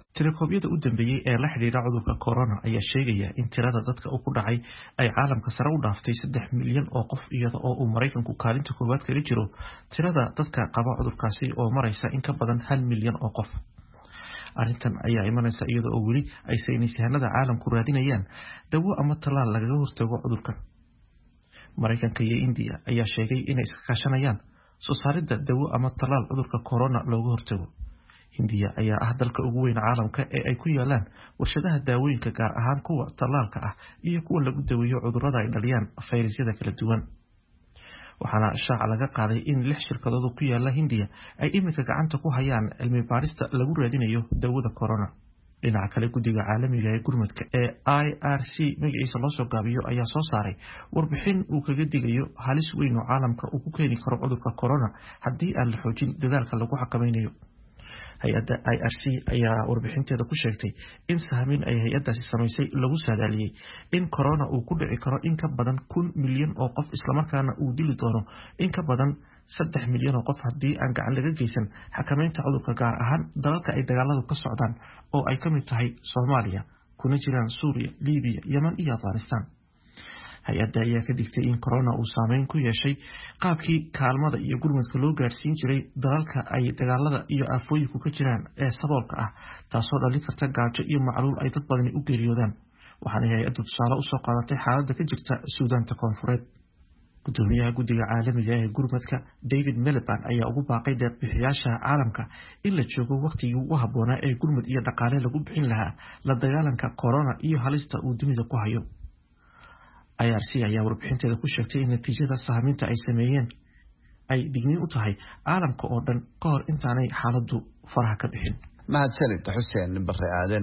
Tirakoobiyada u dambeeyay ee la xiriira cudurka corona ayaa sheegaya in tirada dadka uu ku dhacay ay caalamka sare u dhaaftay saddex milyan oo qof iyada oo uu Mareykanku kaalinta koowaad kaga jiro tirada dadka qaba cudurkaasi oo maraysa in ka badan hal milyan oo qof. Arrintan ayaa imanaysa iyada oo weli ay saynisyahanada caalamku raadinayaan dawo ama talaal lagaga hortago cudurkan. Mareykanka iyo India ayaa sheegay inay iska kaashanayaan soo saaridda dawo ama talaal cudurka corona looga hortago. India ayaa ah dalka ugu weyn caalamka ee ay ku yaalaan warshadaha daawooyinka gaar ahaan kuwa talaalka ah iyo kuwa lagu daweeyo cudurrada ay dhaliyaan fayrasyada kala duwan. Waxaana shaaca laga qaaday in lix shirkadood ku yaala India ay iminka gacanta ku hayaan cilmi baarista lagu raadinayo dawada corona. Dhinaca kale guddiga caalamiga ee gurmadka ee I R C magaciisa loo soo gaabiyo ayaa soo saaray warbixin uu kaga digayo halis weyn oo caalamka uu ku keeni karo cudurka corona haddii aan la xoojin dadaalka lagu xakameynayo. Hay'adda I R C ayaa warbixinteeda ku sheegtay in sahmin ay hay'addaasi samaysay lagu saadaaliyay in corona uu ku dhici karo in ka badan kun milyan oo qof isla markaana uu dili doono in ka badan saddex milyan oo qof haddii aan gacan laga geysan xakameynta cudurka gaar ahaan dalalka ay dagaaladu ka socdaan oo ay ka mid tahay Soomaaliya, kuna jiraan Suuriya, Liibiya, Yemen iyo Afghanistan. Hay'adda ayaa ka digtay in corona uu saameyn ku yeeshay qaabkii kaalmada iyo gurmadka loo gaarsiin jiray dalalka ay dagaalada iyo aafooyinku ka jiraan ee saboolka ah, taasoo dhalin karta gaajo iyo macluul ay dad badani u geeriyoodaan. Waxaana hay'addu tusaale u soo qaadatay xaaladda ka jirta Suudaanta Koonfureed. Gudoomiyaha guddiga caalamiga ee gurmadka David Miliband ayaa ugu baaqay deeq-bixiyaasha caalamka in la joogo waqtigii ugu habboonaa ee gurmad iyo dhaqaale lagu bixin lahaa la dagaalanka corona iyo halista uu dunida ku hayo. I R C ayaa warbixinteeda ku sheegtay in natiijada sahminta ay sameeyeen ay digniin u tahay caalamka oo dhan ka hor intaanay xaaladdu faraha ka bixin. mahadsanid Xuseen Barre Aadan.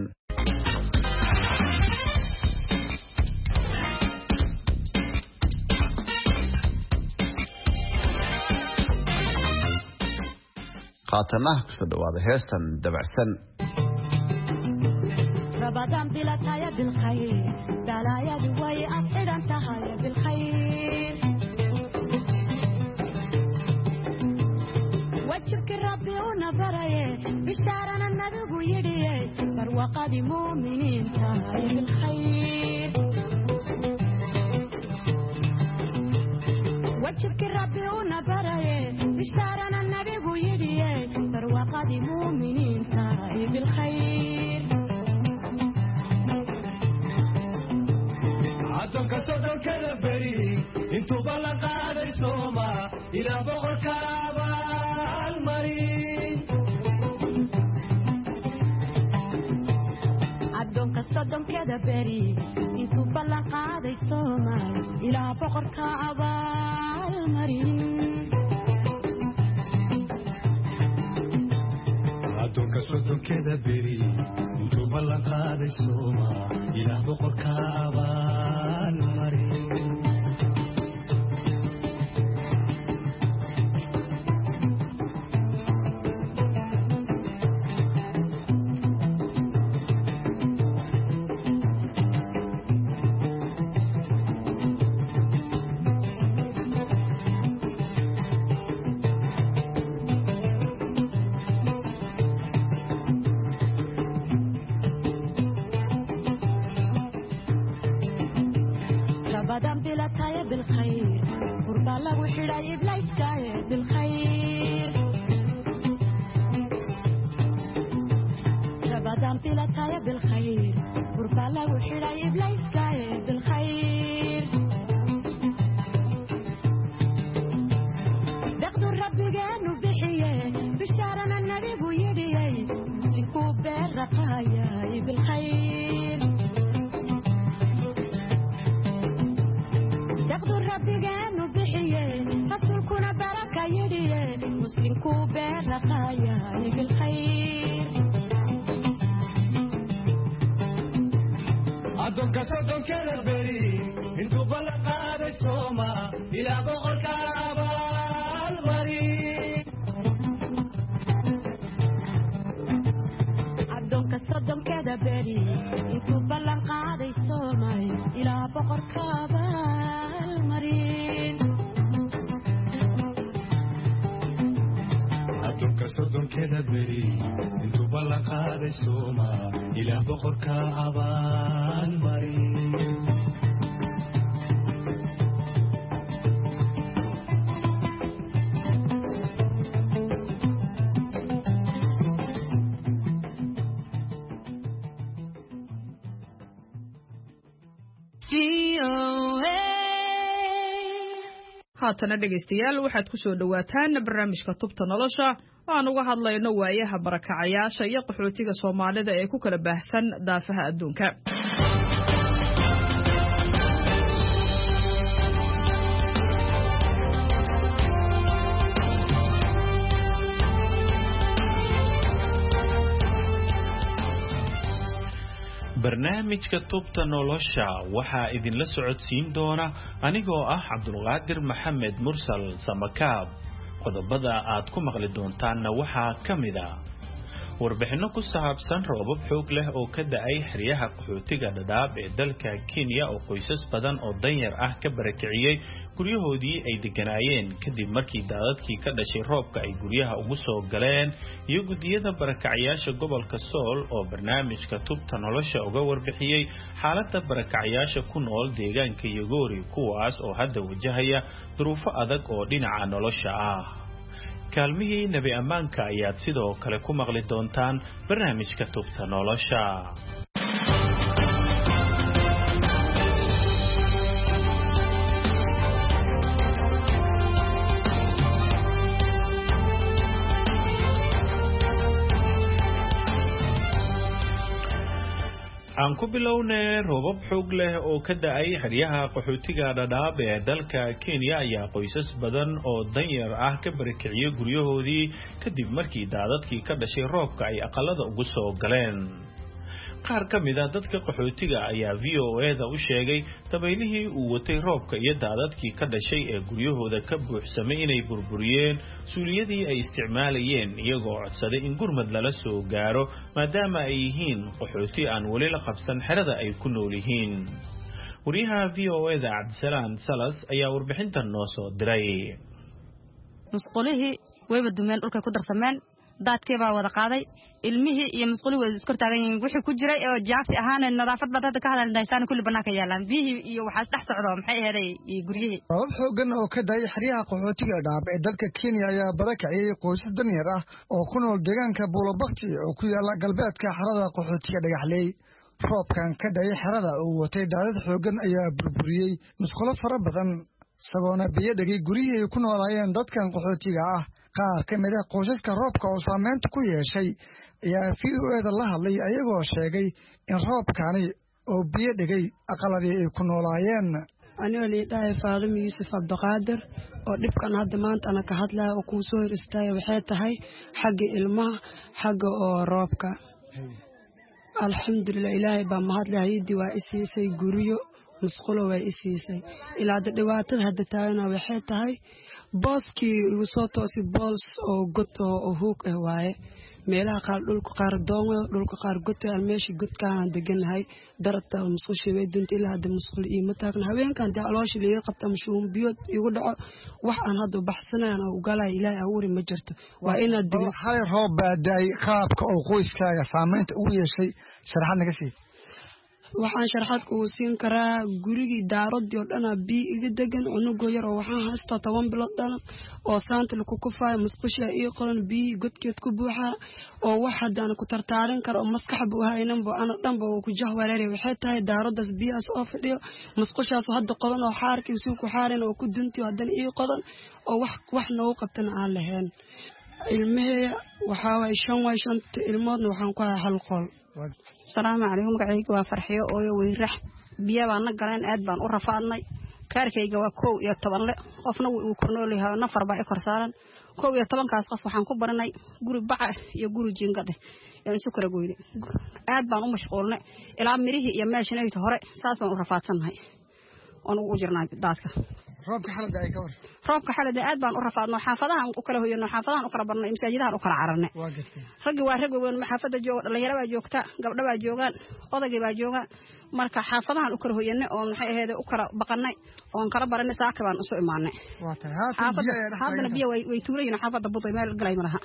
qaatana kusoo dhawaada heestan dabacsan. رمضان بلا تايا بالخير دلايا دوي أبعد أنت هاي بالخير وجهك ربي ونبريه بشارنا النذب يديه فروقة دي مؤمنين تاي بالخير وجهك ربي ونبريه بشارنا النذب يديه فروقة دي مؤمنين تاي بالخير عدوك صدر كذا بري انتو بلغ عدي سوما إلى بغر كابا المرين عدوك صدر كذا بري انتو بلغ عدي سوما إلى بغر كابا المرين عدوك صدر كذا بري انتو بلغ عدي سوما إلى بغر كابا رمضان بلا تايا بالخير قرب الله وحراي بلا إسكاية بالخير رمضان بلا تايا بالخير قرب الله وحراي بلا إسكاية بالخير دقدو الرب جانو بحيه بشارنا النبي ويديه مسكو بالرقايا بالخير ربنا بحيه رسولكنا بركة يديه مسلمكو بالرقايا بالخير عدوك صدق كذا بري انتو بلغ هذا السوما إلى بغر كابا المرين عدوك صدق كذا بري انتو بلغ هذا السوما إلى بغر كابا المرين عدوك صدق soddonkeda beri intuu ballan qaaday sooma ilaa boqorka abaalmarin haatana dhegaystayaal waxaad ku soo dhawaataan barnaamijka tubta nolosha oo aan uga hadlayno waayaha barakacayaasha iyo qaxootiga Soomaalida ee ku kala baahsan daafaha adduunka. barnaamijka tubta nolosha waxaa idinla socodsiin doona anigoo ah Cabdulqaadir Maxamed Mursal Samakaab. qodobada aad ku maqli doontaanna waxaa ka mid ah warbixino ku saabsan roobab xoog leh oo ka da'ay xeryaha qaxootiga Dadaab ee dalka Kenya oo qoysas badan oo danyar ah ka barakiciyay guryahoodii ay deganaayeen kadib markii daadadkii ka dhashay roobka ay guryaha ugu soo galeen iyo gudiyada barakacayaasha gobolka Sool oo barnaamijka tubta nolosha uga warbixiyay xaaladda barakacayaasha ku nool deegaanka Yogoori kuwaas oo hadda wajahaya duruufo adag oo dhinaca nolosha ah. kaalmihii nabi ammaanka ayaad sidoo kale ku maqli doontaan barnaamijka tubta nolosha. aan ku bilownay roobab xoog leh oo ka da'ay xeryaha qaxootiga Dadaab ee dalka Kenya ayaa qoysas badan oo danyar ah ka barakiciyay guryahoodii kadib markii daadadkii ka dhashay roobka ay aqalada ugu soo galeen. qaar ka mid ah dadka qaxootiga ayaa V O A da u sheegay dabaylihii uu watay roobka iyo daadadkii ka dhashay ee guryahooda ka buuxsamay inay burburiyeen suuliyadii ay isticmaalayeen iyagoo codsaday in gurmad lala soo gaaro maadaama ay yihiin qaxooti aan wali la qabsan xerada ay ku nool yihiin. wariyaha V O A da Cabdisalaan Salas ayaa warbixintan noo soo diray. musqulihii way wadumeen dhulka ku darsameen daadkii baa wada qaaday ilmihii iyo musqulihii way isku taagan yihiin wixii ku jiray oo jaafti ahaan nadaafad badada ka hadal daysaan kulli banaanka yaalaan biyihii iyo waxaas dhex socdo maxay ahaday guriyihii. roobab xoogan oo ka da'ay xeryaha qaxootiga Dadaab ee dalka Kenya ayaa barakaciyay qoysas danyar ah oo ku nool deegaanka Buulabakti oo ku yaala galbeedka xerada qaxootiga Dhagaxley. roobkan ka da'ay xerada uu watay daadad xoogan ayaa burburiyay musqulo fara badan saboona biyo dhagay guriyihii ku noolaayeen dadkan qaxootiga ah. qaar ka mid ah qoysaska roobka oo saameynta ku yeeshay ayaa V O A da la hadlay ayagoo sheegay in roobkani oo biyo dhigay aqaladii ay ku noolaayeen. anigoo liidhahay Faadumo Yuusuf Abdiqaadir oo dhibkan hadda maanta ana ka hadlaya oo ku soo hor istaagay waxay tahay xagga ilmaha xagga oo roobka. alxamdulillah ilaahay baa mahadlahaydii waa isiisay guriyo musqulo waa isiisay ilaa dhibaatada hadda taagana waxay tahay booskii igu soo toosi bols oo god oo hoog ah waaye meelaha qaar dhulka qaar doon dhulka qaar god ah meeshii godkaan deganahay darabta musqusha way dunta ilaa hadda musqul iyo mataagna haweenkan daclooshi leeyahay qabta mushuum biyo igu dhaco wax aan hadda baxsanaan oo galay ilaahay awri ma jirto waa inaad digir xalay roob baaday qaabka oo qoyskaaga saameynta ugu yeeshay sharaxad naga sii. waxaan sharaxaad ku siin karaa gurigii daaradii oo dhan bi iga degan unugo yar oo waxaan haystaa toban bilood dhalan oo saanta lagu kufay musqusha iyo qoran bi godkeed ku buuxa oo wax hadaan ku tartaarin karo maskax buu haynan buu ana dhanba oo ku jahwareeray waxay tahay daaradaas biyaas oo fadhiyo musqushaas hadda qodan oo xaarkii suu ku xaarin oo ku dunti hadan iyo qodan oo wax wax noo qabtan aan lahayn. ilmaha waxa way shan way shan ilmoodna waxaan ku hayaa hal qol. السلام عليكم magacayga waa farxiyo oo weerax biyo baan galeen aad baan u rafaadnay kaarkayga waa kow iyo toban le qofna uu ku nool yahay nafar baa kor saaran kow iyo toban kaas qof waxaan ku baranay guri baca iyo guri jiingad ee isu kala gooyay aad baan u mashquulnay ilaa mirihii iyo meeshanayta hore saas baan u rafaadsanahay oon ugu jirnaa daadka roobka xalada ay ka war roobka xalada aad baan u rafaadno xaafadahan u kala hoyno xaafadahan u kala barnay masaajidahan u kala cararnay waa gartay raggi waa rag weyn xaafada jooga dhalinyaro baa joogta gabdho baa joogaan odagii baa jooga marka xaafadahan u kala hoyanay oo maxay ahayd u kala baqanay oon kala baranay saaka baan u soo imaanay waa tahay haatan biyo way way tuurayeen xaafada buday meel galay malaha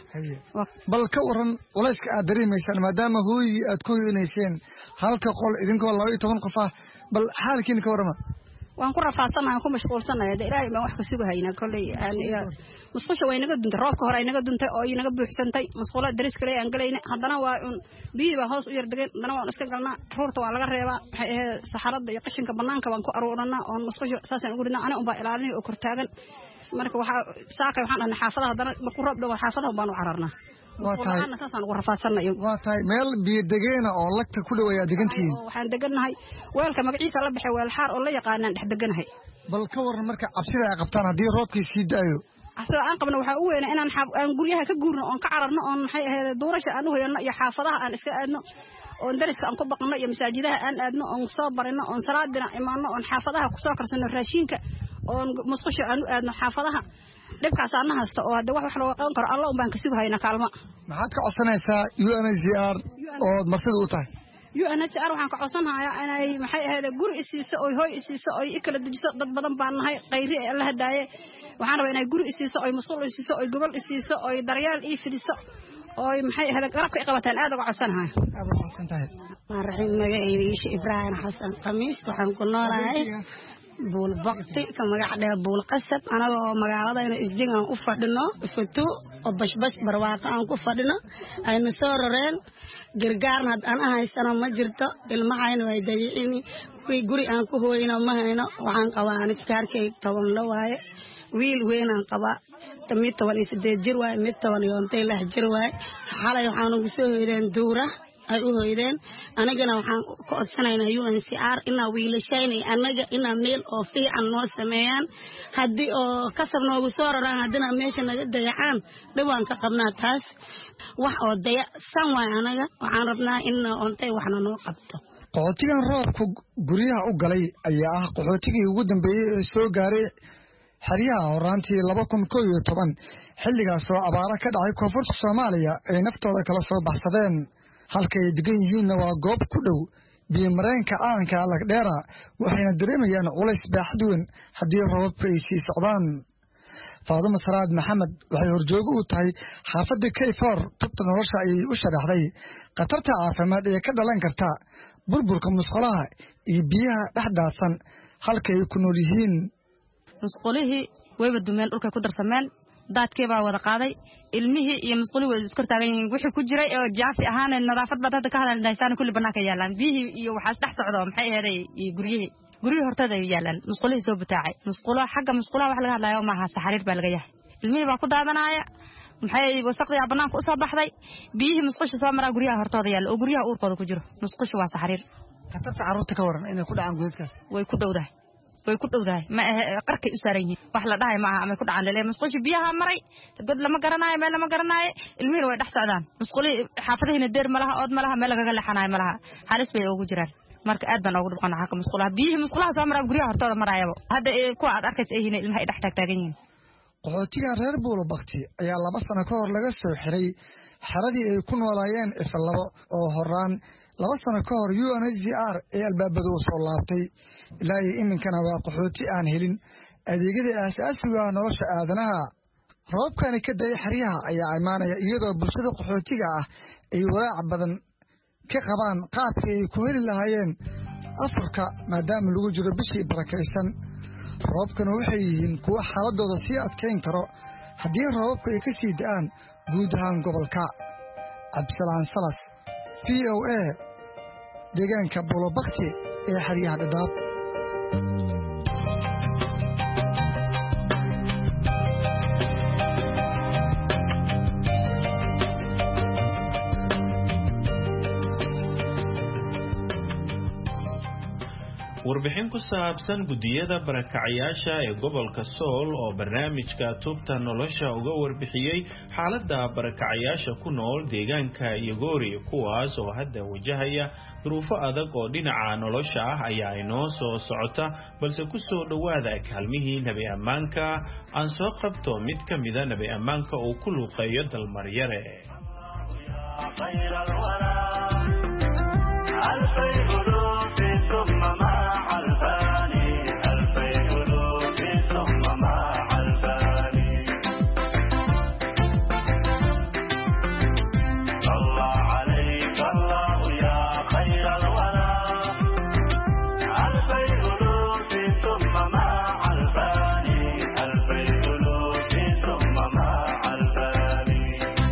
bal ka waran culayska aad dareemaysaan maadaama hooyi aad ku hoynayseen halka qol idinkoo laba iyo toban qof ah bal xaalkiin ka warama waan ku rafaadsanahay ku mashquulsanahay ilaahay ma wax ka sugahaynaa kulay musqusha way naga duntay roobka hore ay naga duntay oo ay naga buuxsantay musqula daris kale aan galayna haddana waa un biyo baa hoos u yar degan haddana waan iska galnaa ruurta waa laga reebaa waxay ahayd saxarada iyo qashinka banaanka baan ku aruuranaa oon musqusha saasaan ugu ridnaa ana un baa ilaalinay oo kortaagan marka waxaa saaka waxaan dhahnay xaafadaha haddana markuu roob dhawo xaafadaha baan u cararnaa waa tahay saasaan ugu rafaadsanahay waa tahay meel biyo degeena oo lagta ku dhaweeyaa degantihiin waxaan degannahay weelka magaciisa la baxay weel xaar oo la yaqaanaan dhex deganahay bal ka waran marka cabsida ay qabtaan haddii roobkii sii daayo cabsida aan qabno waxaa u weynaa inaan aan guryaha ka guurno oon ka cararno oon maxay ahayd duurasha aan u hoyanno iyo xaafadaha aan iska aadno oon dariska aan ku baqno iyo masaajidaha aan aadno oon soo barino oon salaadina imaanno oon xaafadaha kusoo karsano raashinka oon musqusha aan u aadno xaafadaha dhibkaas aan haysto oo hadda wax wax loo qaban karo alla un baan ka sugahaynaa kaalmo maxaad ka codsanaysaa U N H C R oo marsada u tahay U N H C R waxaan ka codsanayaa inay maxay ahayd guri isiiso oo hooy isiiso oo kala dejiso dad badan baan nahay qayri la hadaaye waxaan rabaa inay guri isiiso oo mas'uul isiiso oo gobol isiiso oo daryeel ii fidiso oo maxay ahayd garabka ay qabataan aad uga codsanahay aad uga codsantahay marxin magacaydiisha Ibrahim Xasan Qamiis waxaan ku noolahay buul baqti ka magac dheer buul qasab anaga oo magaalada in isjingan u fadhino ifatu oo bashbash barwaaqo aan ku fadhino ayna soo rareen gargaarna had aan haysana ma jirto ilmahayna way dayicini kuwi guri aan ku hooyino ma hayno waxaan qabaa aniga kaarkay toban la waaye wiil weyn aan qabaa tamid toban iyo siddeed jir waaye mid toban iyo lix jir waaye xalay waxaan ugu soo hoydeen duura ay u hoydeen anagana waxaan ku codsanaynaa U N H C R inaa wiilashaynay anaga inaa meel oo fiican noo sameeyaan haddii oo kasab noogu soo raraan haddina meesha naga dayacaan dhibaan ka qabnaa taas wax oo daya san waay anaga waxaan rabnaa in ontay waxna noo qabto qaxootigan roobku guryaha u galay ayaa ah qaxootigii ugu dambeeyey ee soo gaaray xeryaha horaantii laba kun kow iyo toban xilligaas oo abaaro ka dhacay koonfurta Soomaaliya ay naftooda kala soo baxsadeen halka ay degan yihiinna waa goob ku dhow biyo mareenka aanka lagdheera waxayna dareemayaan culays baaxad weyn haddii roobabka ay sii socdaan Faadumo Saraad Maxamed waxay horjoogo u tahay xaafadda Kayfor tubta nolosha ay u sharaxday qatarta caafimaad ee ka dhalan karta burburka musqulaha iyo biyaha dhexdaadsan halka ay ku nool yihiin musqulihii wayba dumeen dhulka ku darsameen daadkii baa wada qaaday ilmihii iyo musqulihii way iskor taagan yihiin wixii ku jiray oo jaafi ahaan nadaafad baad hadda ka hadalnaysaan kulli banaanka yaalaan biyihii iyo waxaas dhex socdo maxay ahaday iyo guryihii guryihii hortooda ay yaalaan musqulihii soo butaacay musqulaha xagga musqulaha wax laga hadlayo maaha saxariir baa laga yahay ilmihii baa ku daadanaya maxay wasaqdiya banaanka u soo baxday biyihii musqusha soo maraa guryaha hortooda yaala oo guryaha uurkooda ku jiro musqusha waa saxariir qatarta carruurta ka waran inay ku dhacaan godadkaas way ku dhowdahay way ku dhowdahay ma qarkay u saaran yihiin wax la dhahay maaha ama ku dhacaan leeyahay musqusha biyaha maray god lama garanayo meel lama garanayo ilmihii way dhex socdaan musquli xaafadihiina deer malaha ood malaha meel laga leexanayo malaha halis bay ugu jiraan marka aad baan ugu dhibqana xaka musqulaha biyihii musqulaha soo maraa guryaha hortooda marayaba hadda kuwa aad arkaysa ay yihiin ilmaha ay dhex taagtaagan yihiin qaxootigan reer buulo bakti ayaa laba sano ka hor laga soo xiray xeradii ay ku noolaayeen ifalabo oo horaan laba sano ka hor U N H C R ee albaabada u soo laabtay ilaa iyo iminkana waa qaxooti aan helin adeegyada aasaasiga ah nolosha aadanaha roobkani ka dayay xeryaha ayaa imaanaya iyadoo bulshada qaxootiga ah ay walaac badan ka qabaan qaabkii ay ku heli lahaayeen afurka maadaama lagu jiro bishii barakaysan roobkana waxay yihiin kuwo xaaladooda sii adkayn karo haddii roobabku ay ka sii da'aan guud ahaan gobolka cabdisalaan salas v O A deegaanka buulobakti ee xeryaha dhadhaab warbixin ku saabsan gudiyada barakacayaasha ee gobolka Sool oo barnaamijka Tubta Nolosha uga warbixiyay xaaladda barakacayaasha ku nool deegaanka Yogoori kuwaas oo hadda wajahaya duruufo adag oo dhinaca nolosha ah ayaa inoo soo socota balse ku soo dhawaada kaalmihii nabi ammaanka aan soo qabto mid ka mid ah nabi ammaanka oo ku luqeeyo dalmaryare ثم مع الفاني ألفي قلوب ثم مع الفاني صلى عليك الله يا خير الورى ألفي قلوب ثم مع الفاني ألفي قلوب ثم مع الفاني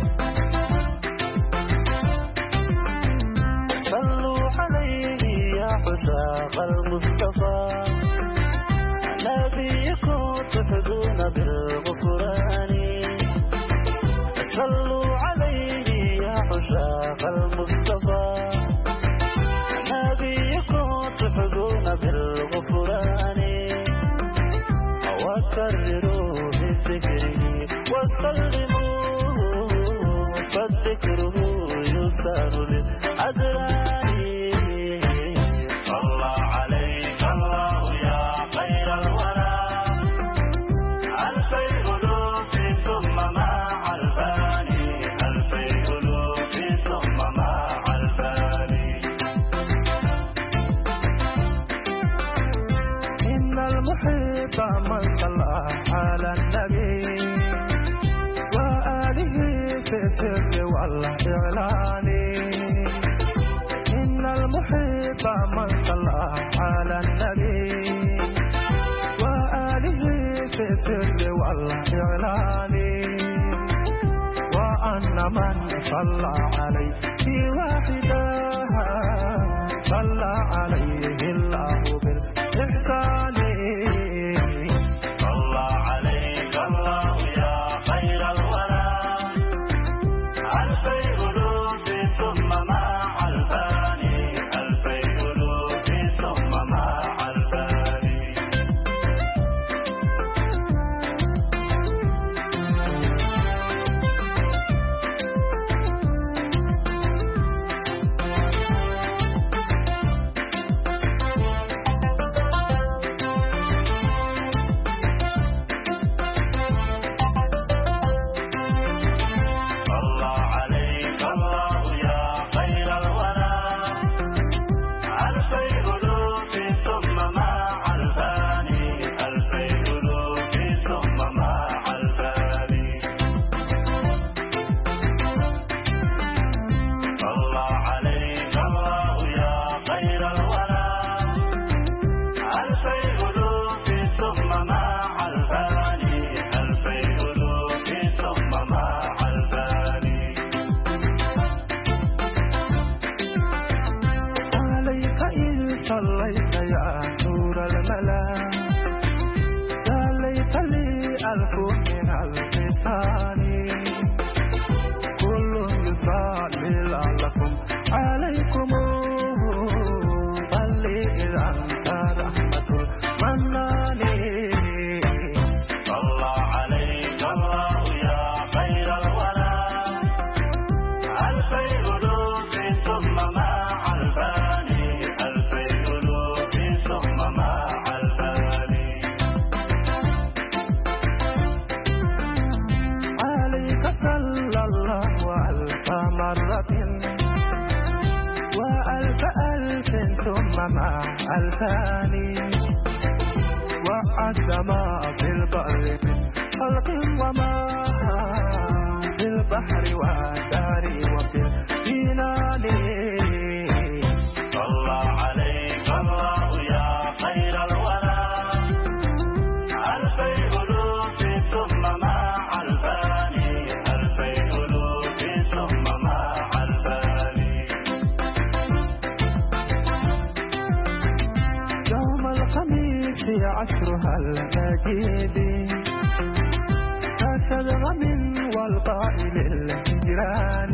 صلوا عليه يا حساق المصطفى نبيكم تحظون بالغفران صلوا عليه يا حساق المصطفى نبيكم تحظون بالغفران وكرروا بذكره واستلموا فالذكره يسار للأدران صلى عليك الله يا خير الورى ألفي قلوب ثم مع الفاني ألفي قلوب ثم مع الفاني إن المحب من صلى على النبي وآله في السر والإعلان إن المحب من صلى على النبي وآله في السر والإعلان وأن من صلى عليه واحدا صلى عليه الله بالإحسان صلى عليك الله يا خير الورى ألفي قلوب ثم مع الفاني ألفي قلوب ثم مع الفاني صلى عليك الله يا خير الورى ألفي قلوب ثم مع الفاني ألفي قلوب ثم مع الفاني صلى عليك الله يا خير الورى ألفي قلوب ثم مع الفاني ألفي قلوب ثم مع الفاني عليك إذ صليت يا نور الملا يا ليت لي ألف من الحسان كل يصلي لعلكم عليكم بل إذا أنت رحمة المنان صلى عليك الله يا خير الورى ألفي قلوب ثم مع الفاني ألفي قلوب ثم مع الفاني عليك صلى الله ألف مرة وألف ألف ثم مع الفان وعد ما في البر من خلق وما في البحر والدار وفي الجنان صلى عليك الله يا خير الورى ألفي قلوب ثم مع الفاني ألفي قلوب ثم مع الفاني يوم الخميس عصرها المجيد كسدغ من والقائل الهجران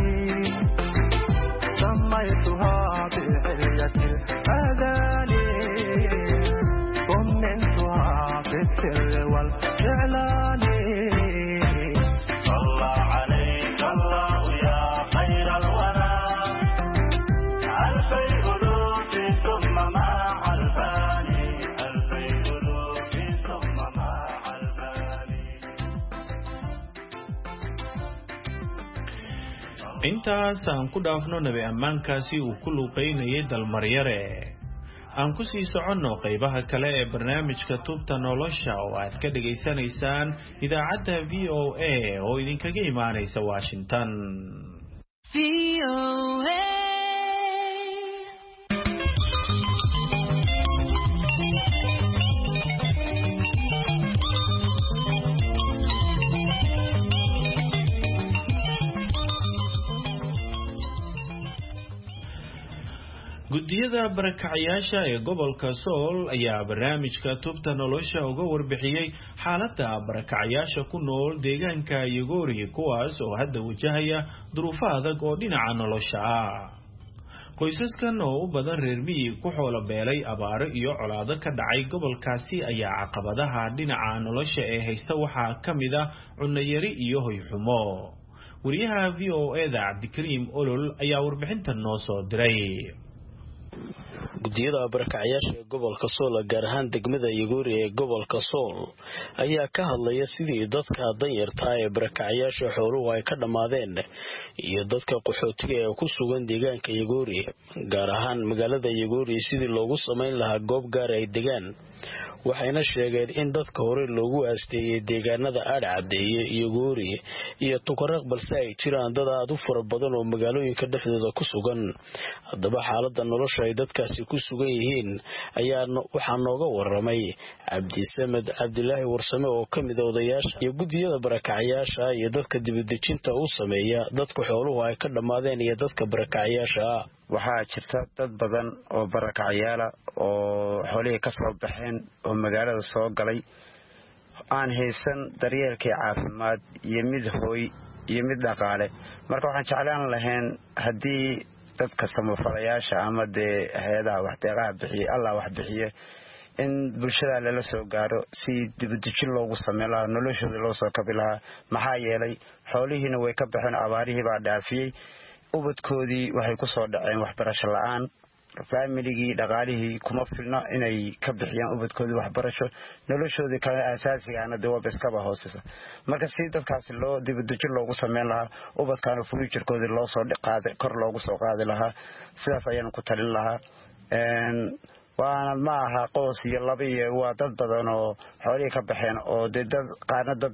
سميتها بحلية الأذان intaas aan ku dhaafno nabi ammaankaasi uu ku luuqeynayay dalmaryare aan ku sii soconno qaybaha kale ee barnaamijka tubta nolosha oo aad ka dhageysanaysaan idaacadda v o a oo idinkaga imaanaysa Washington. V O A gudiyada barakacayaasha ee gobolka Sool ayaa barnaamijka tubta nolosha uga warbixiyay xaaladda barakacayaasha ku nool deegaanka Yagoori kuwaas oo hadda wajahaya duruufo adag oo dhinaca nolosha ah. qoysaskan oo u badan reer miyi ku xoolo beelay abaaro iyo colaado ka dhacay gobolkaasi ayaa caqabadaha dhinaca nolosha ee haysta waxaa ka mid ah cunno yari iyo hoy xumo. wariyaha V O A da Cabdikariim Olol ayaa warbixintan noo soo diray. gudiyada barakacayaasha ee gobolka Sool gaar ahaan degmada Yagoori ee gobolka Sool ayaa ka hadlaya sidii dadka danyarta ee barakacayaasha xooluhu ay ka dhamaadeen iyo dadka qaxootiga ee ku sugan deegaanka Yagoori gaar ahaan magaalada Yagoori sidii loogu sameyn lahaa goob gaar ay degaan. waxayna sheegeen in dadka hore loogu aasteeyay deegaanada Aadcadeeye iyo Yagoori iyo Tukaraq balse ay jiraan dad aad u fara badan oo magaalooyinka dhexdooda ku sugan. haddaba xaaladda nolosha ay dadkaasi ku sugan yihiin ayaa waxaa nooga waramay Cabdisamed Cabdilaahi Warsame oo ka mid ah odayaasha iyo gudiyada barakacayaasha iyo dadka dibadejinta u sameeya dadka xooluhu ay ka dhamaadeen iyo dadka barakacayaasha. waxaa jirta dad badan oo barakacayaala oo xoolihii ka soo baxeen oo magaalada soo galay aan haysan daryeelkii caafimaad iyo mid hooy iyo mid dhaqaale. marka waxaan jeclaan lahayn haddii dadka samafalayaasha ama dee hay'adaha waxdeeqaha bixiye allah wax bixiye in bulshada lala soo gaaro si dibadejin loogu sameyn lahaa noloshooda loo soo kabi lahaa. maxaa yeelay xoolihiina way ka baxeen abaarihii baa dhaafiyey ubadkoodii waxay ku soo dhaceen waxbarasho la'aan familigii dhaqaalihii kuma filna inay ka bixiyaan ubadkoodii waxbarasho noloshoodii kale asaasigaana dee waa iskaba hooseysa. marka si dadkaasi loo dibadejin loogu sameyn lahaa ubadkaana fuujarkoodii loo soo qaaday kor loogu soo qaadi lahaa sidaas ayaan ku talin lahaa. waana ma aha qoys iyo laba iyo waa dad badan oo xoolihii ka baxeen oo dee dad qaarna dad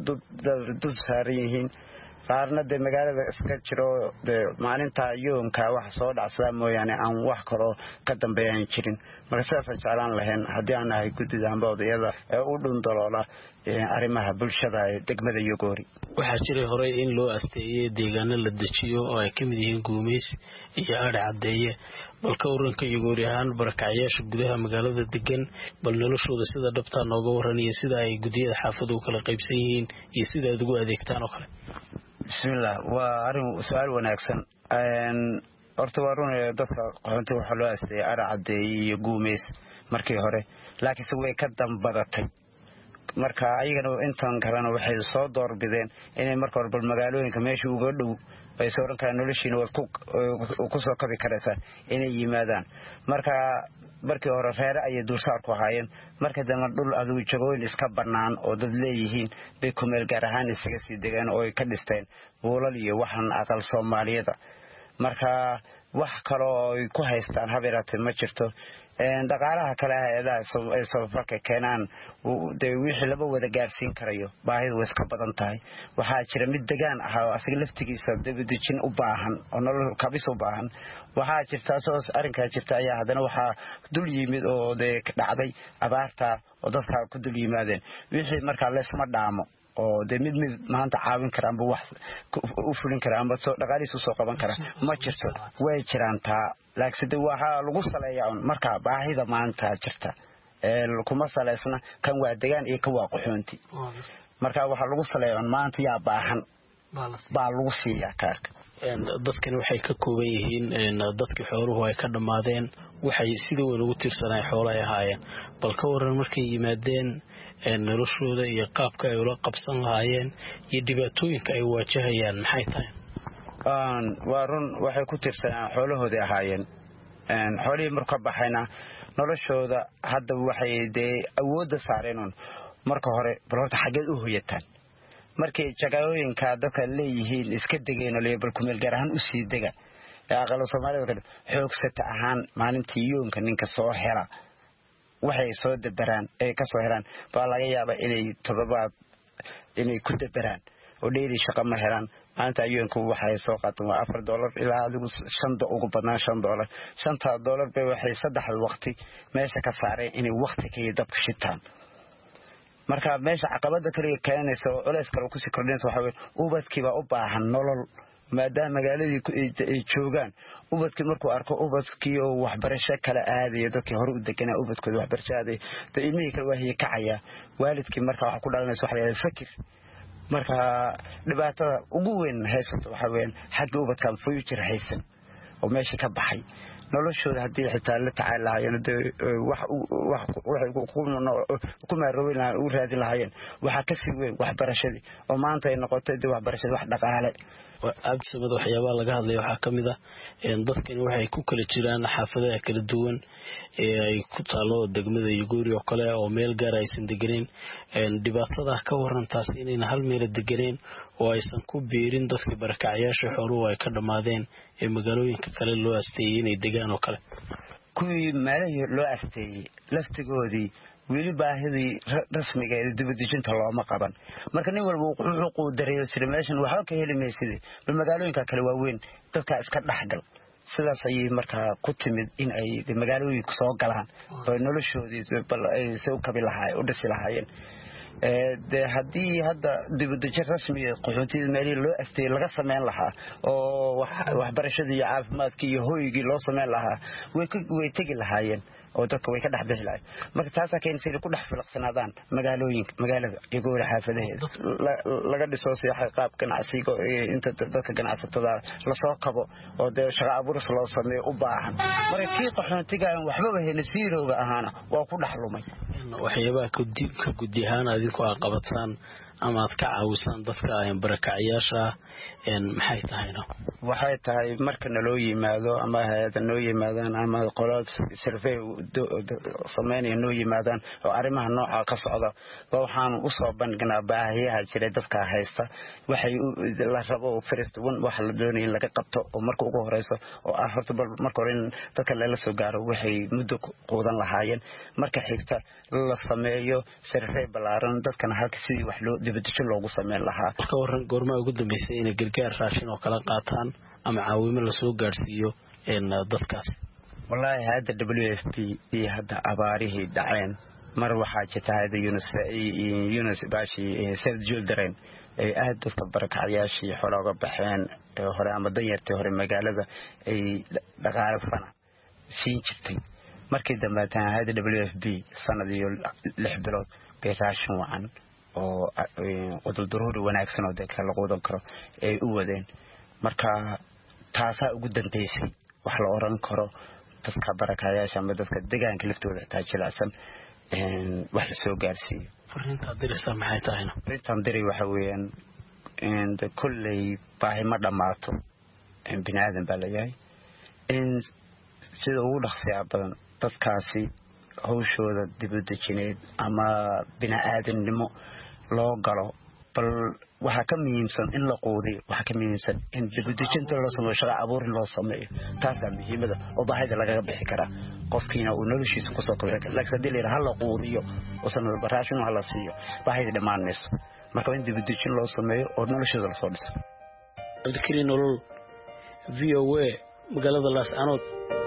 dad saaran yihiin qaarna dee magaalada iska jiro dee maalinta yoomka wax soo dhacsadaa mooyaane aan wax kaloo ka dambeeyaan jirin. marka sidaasaan jeclaan lahayn haddii aan nahay guddida amba odayada ee u dhundaloola arrimaha bulshada ee degmada Yagoori. waxaa jiray horey in loo asteeyay deegaano la dejiyo oo ay ka mid yihiin Guumeys iyo Aadcadeeye bal ka waranka Yagoori ahaan barakacayaasha gudaha magaalada degan bal noloshooda sida dhabta nooga waranaya sida ay gudiyada xaafadu kala qaybsan yihiin iyo sida ay ugu adeegtaan oo kale. bismillah waa arrin su'aal wanaagsan. horta waa run dadka qoonta waxa loo asteeyay Aadcadeeye iyo Guumeys markii hore laakiin se way ka dambadatay. marka ayagana intan kalena waxay soo doorbideen inay marka hore bal magaalooyinka meesha uga dhow ay soo ran karaan noloshiina wad ku soo kabi karaysaa inay yimaadaan. marka markii hore reer ay dulsaar ku haayeen marka dambe dhul aduu jagooyin iska banaan oo dad leeyihiin bay ku meel gaar ahaan isaga sii degaan oo ay ka dhisteen buulal iyo waxan aqal Soomaaliyada. marka wax kale oo ay ku haystaan habeeraatay ma jirto. dhaqaalaha kale hay'adaha ay soo farka keenaan dee wixii laba wada gaarsiin karayo baahidu way iska badan tahay. waxaa jira mid degaan ah oo asiga laftigiisa dibadejin u baahan oo nolol kabis u baahan. waxaa jirta soo arrinka jirta ayaa haddana waxaa dul yimid oo dee dhacday abaarta oo dadka ku dul yimaadeen wixii markaa leesma dhaamo oo de mid mid maanta caawin kara amba wax u fulin kara amba soo dhaqaalihiisa soo qaban kara ma jirto. way jiraan taa laakiin waxa lagu saleeyaa marka baahida maanta jirta ee kuma saleysna kan waa degaan iyo kan waa qaxoonti. marka waxa lagu saleeyaa maanta yaa baahan baa lagu siiyaa kaarka. dadkan waxay ka kooban yihiin dadkii xooluhu ay ka dhamaadeen waxay sidoo weyn ugu tirsanay xoolaha ay ahaayeen bal ka waran markay yimaadeen noloshooda iyo qaabka ay ula qabsan lahaayeen iyo dhibaatooyinka ay waajahayaan maxay tahay. waa run waxay ku tirsanaa xoolahoodii ahaayeen xoolihii marka baxayna noloshooda hadda waxay dee awoodda saareen marka hore bal horta xageed u hoyataan markii jagooyinka dadka leeyihiin iska degeen oo leebal ku meel gaar ahaan u sii dega aqal Soomaaliyeed xoogsata ahaan maalintii yoonka ninka soo hela waxay soo dabaraan ee ka soo helaan baa laga yaabaa inay todobaad inay ku dabaraan oo dheeri shaqo ma helaan maanta yoonku waxay soo qaataan afar dollar ilaa adigu shan ugu badnaan shan dollar shanta dollar bay waxay saddex waqti meesha ka saareen inay waqti ka dab shitaan marka meesha caqabada kale keenaysa oo culays kale ku sii kordhinaysa waxa weeye ubadkiiba u baahan nolol maadaama magaaladii ay joogaan ubadkii markuu arko ubadkii oo waxbarasho kala aadaya dadkii hore u deganaa ubadkooda waxbarasho aaday ilmihii kale waa kacaya waalidkii marka waxa ku dhalanaysa waxa la fakir marka dhibaatada ugu weyn haysato waxa weeyaan xagga ubadka future haysan oo meesha ka baxay noloshooda hadii xitaa la tacaalaayeen wax wax ku maaroobeen u raadin lahaayeen waxa ka sii weyn waxbarashadii oo maanta ay noqotay waxbarashada wax dhaqaale abtisamada waxyaabaha laga hadlay waxaa ka mid ah dadkani waxay ku kala jiraan xaafadaha kala duwan ee ay ku taalo degmada Yuguuri oo kale oo meel gaar aysan deganeen dhibaatada ka warantaas inay hal meel deganeen oo aysan ku beerin dadka barakacayaasha xooluhu ay ka dhamaadeen ee magaalooyinka kale loo asteeyay inay degaan oo kale kuwii meelaha loo asteeyay laftigoodii wili baahidii rasmiga ee dibadijinta looma qaban marka nin walba wuxuu ku dareeyo sida meeshan waxa ka helimaysid bal magaalooyinka kale waaweyn dadka iska dhaxgal sidaas ay marka ku timid in ay magaalooyinka soo galaan oo noloshoodii bal ay soo kabilahay u dhisi lahaayeen ee hadii hadda dibadijin rasmi ah qaxoontida meelii loo asteey laga sameyn lahaa oo waxbarashadii iyo caafimaadkii iyo hoygii loo sameyn lahaa way way tagi lahaayeen oo dadka way ka dhax bixi lahayn marka taas ayaa keenaysa ku dhax filaqsanaadaan magaalooyinka magaalada iyagoo xaafadaheeda laga dhiso si qaab ganacsiga inta dadka ganacsatada la soo kabo oo shaqo abuur loo sameeyo u baahan marka kii qaxootiga waxba helin siirooga ahaana waa ku dhax lumay waxyaabaha ka gudiyahan adinku qabataan ama aad ka caawisan dadka ay barakacayaasha een maxay tahayna waxay tahay marka naloo yimaado ama hay'ad noo yimaadaan ama qolad survey sameeyay noo yimaadaan oo arimaha nooca ka socda waxaan u soo bandhignaa baahiyaha jira dadka haysta waxay la rabo first one wax la doonayo in laga qabto oo marka ugu horeyso oo ah horta marka hore dadka la soo gaaro waxay muddo qoodan lahaayeen marka xigta la sameeyo survey balaaran dadkana halka sidii wax loo dibadisho loogu sameyn lahaa ka waran goorma ugu dambeysay in gargaar raashin oo kala qaataan ama caawimo la soo gaarsiiyo in dadkaas wallahi hada W F P iyo hada abaarihi dhaceen mar waxa jirta hada Yunus Yunus Bashi Save Children ay aad dadka barakacayaashii xoolaha baxeen hore ama danyartii hore magaalada ay dhaqaale fana siin jirtay markii dambe taan hada W F P sanadii lix bilood bay raashin wacan oo qodol daruuri wanaagsan oo dadka la qodan karo ay u wadeen marka taasa ugu dambeysay wax la oran karo dadka barakayaasha ama dadka deegaanka laftooda taajilaasan een wax la soo gaarsiiyo fariinta dirisa maxay tahay fariinta diri waxa weeyaan in de kulli baahi ma dhamaato in binaadan baa leeyahay in sida ugu dhaqsiya badan dadkaasi hawshooda dibadajineed ama binaadanimo loo galo bal waxa ka muhiimsan in la qoodiyo waxa ka muhiimsan in dibadajinta loo sameeyo shaqo abuur loo sameeyo taas waa muhiimada oo baahida laga bixi kara qofkiina uu noloshiisa ku soo kobciyo laakiin hadii la hal la qoodiyo oo sanad baraashin wax la siiyo baahida dhamaanayso marka in dibadajin loo sameeyo oo noloshooda la soo dhiso dadkii nolol V O A magaalada Laascaanood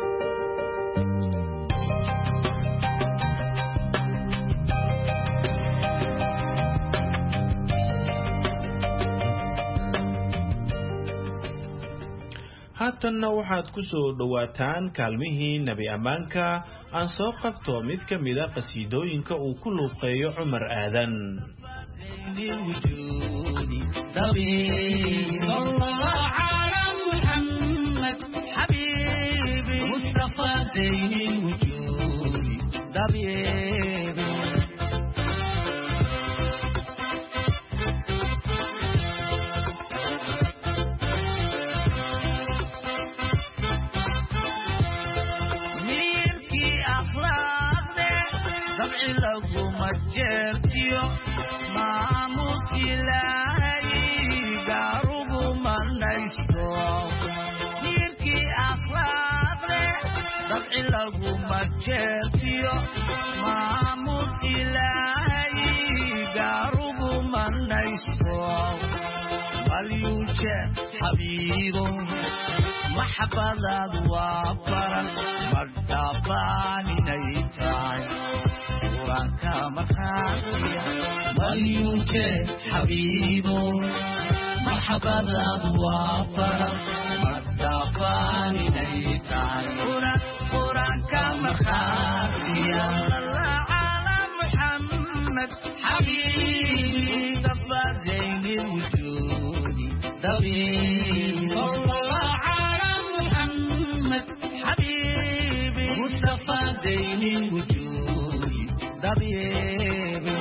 haatanna waxaad ku soo dhawaataan kaalmihii nabi amaanka aan soo qabto mid ka mid ah qasiidooyinka uu ku luuqeeyo Cumar Aadan maamus ilaahay gaarugu manaysto diirkii akhlaaqle dabci lagu majeertiyo maamus ilaahay gaarugu manaysto malyuuje xabiibo maxabadaad waa baran madhaabaan inay tahay quraanka markhaatiya malyuuje xabiibo maxabadaad waa baran madhaabaan inay tahay quraanka markhaatiya ala muxammad xabiibi dabba zayni lwujuudi dabiib حبيبي مصطفى زين الوجود طبيبي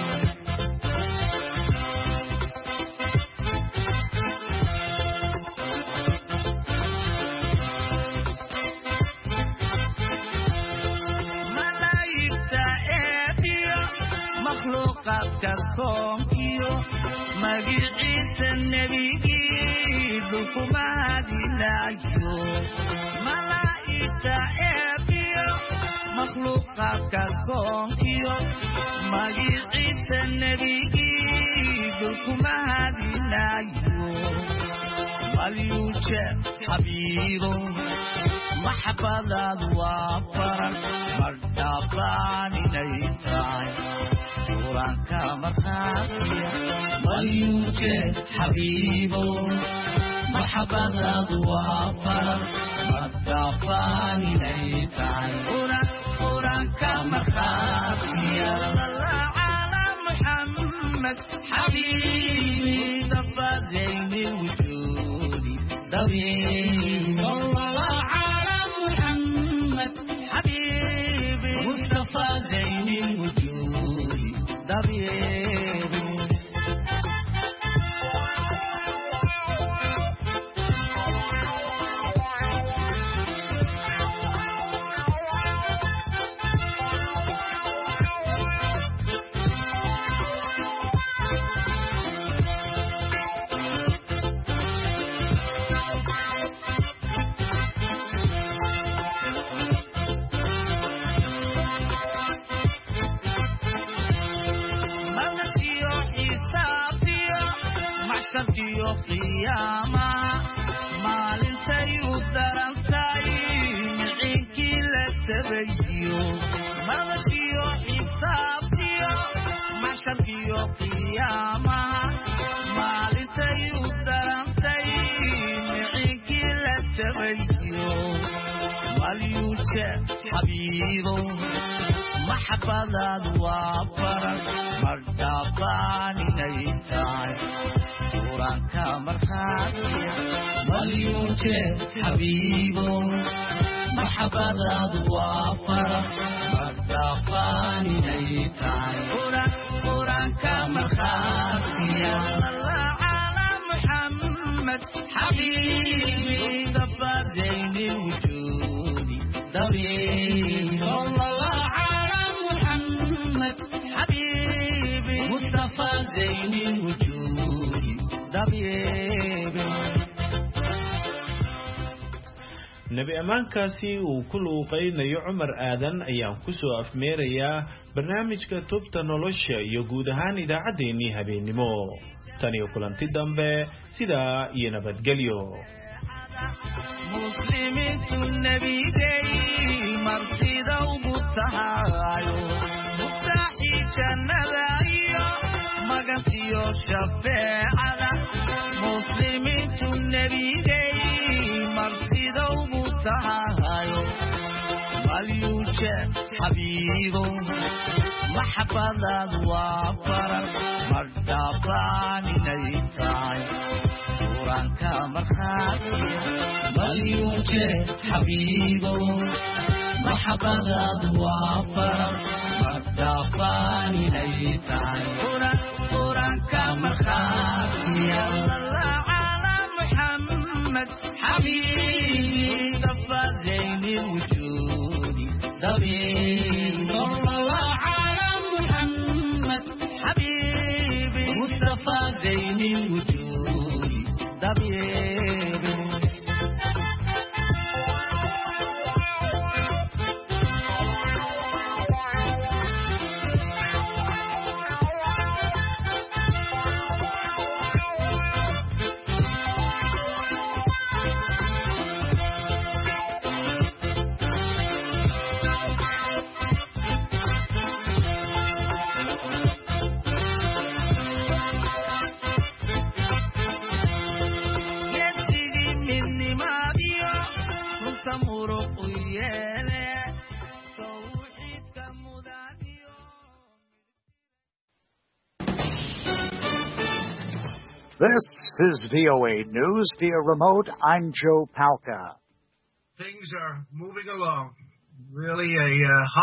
ملايكة إبيو مخلوقات كالكون كيو مجيعيس النبي لكم هذه العيو ملايكة إبيو مخلوقات كالكون كيو مجيعيس النبي لكم هذه العيو مليوجة حبيبو محبة الوفر مردابان نيتاي قرانك مرخاتيا مليوجة حبيبو محبة الوفر مردابان نيتاي قرانك مرخاتيا الله على محمد حبيبي دبا زين الوجود دبيب الله على محمد حبيبي مصطفى زين الوجود دبيب شركيو قيامة مالنتي ودرنتي معينكي لتبيو مرشيو حسابتيو مع شركيو قيامة مالنتي ودرنتي معينكي لتبيو ماليوجة حبيبو محبة الوفر مردابان نيتاي قرانك مرخاتيا مليوجة حبيبو محبة الوفر مردابان نيتاي قرانك مرخاتيا الله على محمد حبيبي دبا زين الوجود دبيب الله على محمد حبيبي مصطفى زين الوجود دبيب nebi ammaankaasi uu ku luuqaynayo cumar aadan ayaan kusoo afmeerayaa barnaamijka tubta nolosha iyo guud ahaan idaacaddeenii habeennimo tan iyo kulanti dambe sidaa iyo nabadgelyo muslimiintu nebigay martida ugu tahayo muftaaxii jannada iyo magantiyo shafeecada muslimiintu nebigay martida ugu tahayo malyuuje xabiibo maxabadaad waa farar mardhaabaan inay tahay quraanka markhaatiya malyuuje xabiibo maxabadaad waa farar mardhaabaan inay tahay quraanka markhaatiya حبيبي دبا زين الوجود دبيب صلى الله على محمد حبيبي للوجود ضمير This is V O A News via remote. I'm Joe Palca. Things are moving along. Really a uh, hot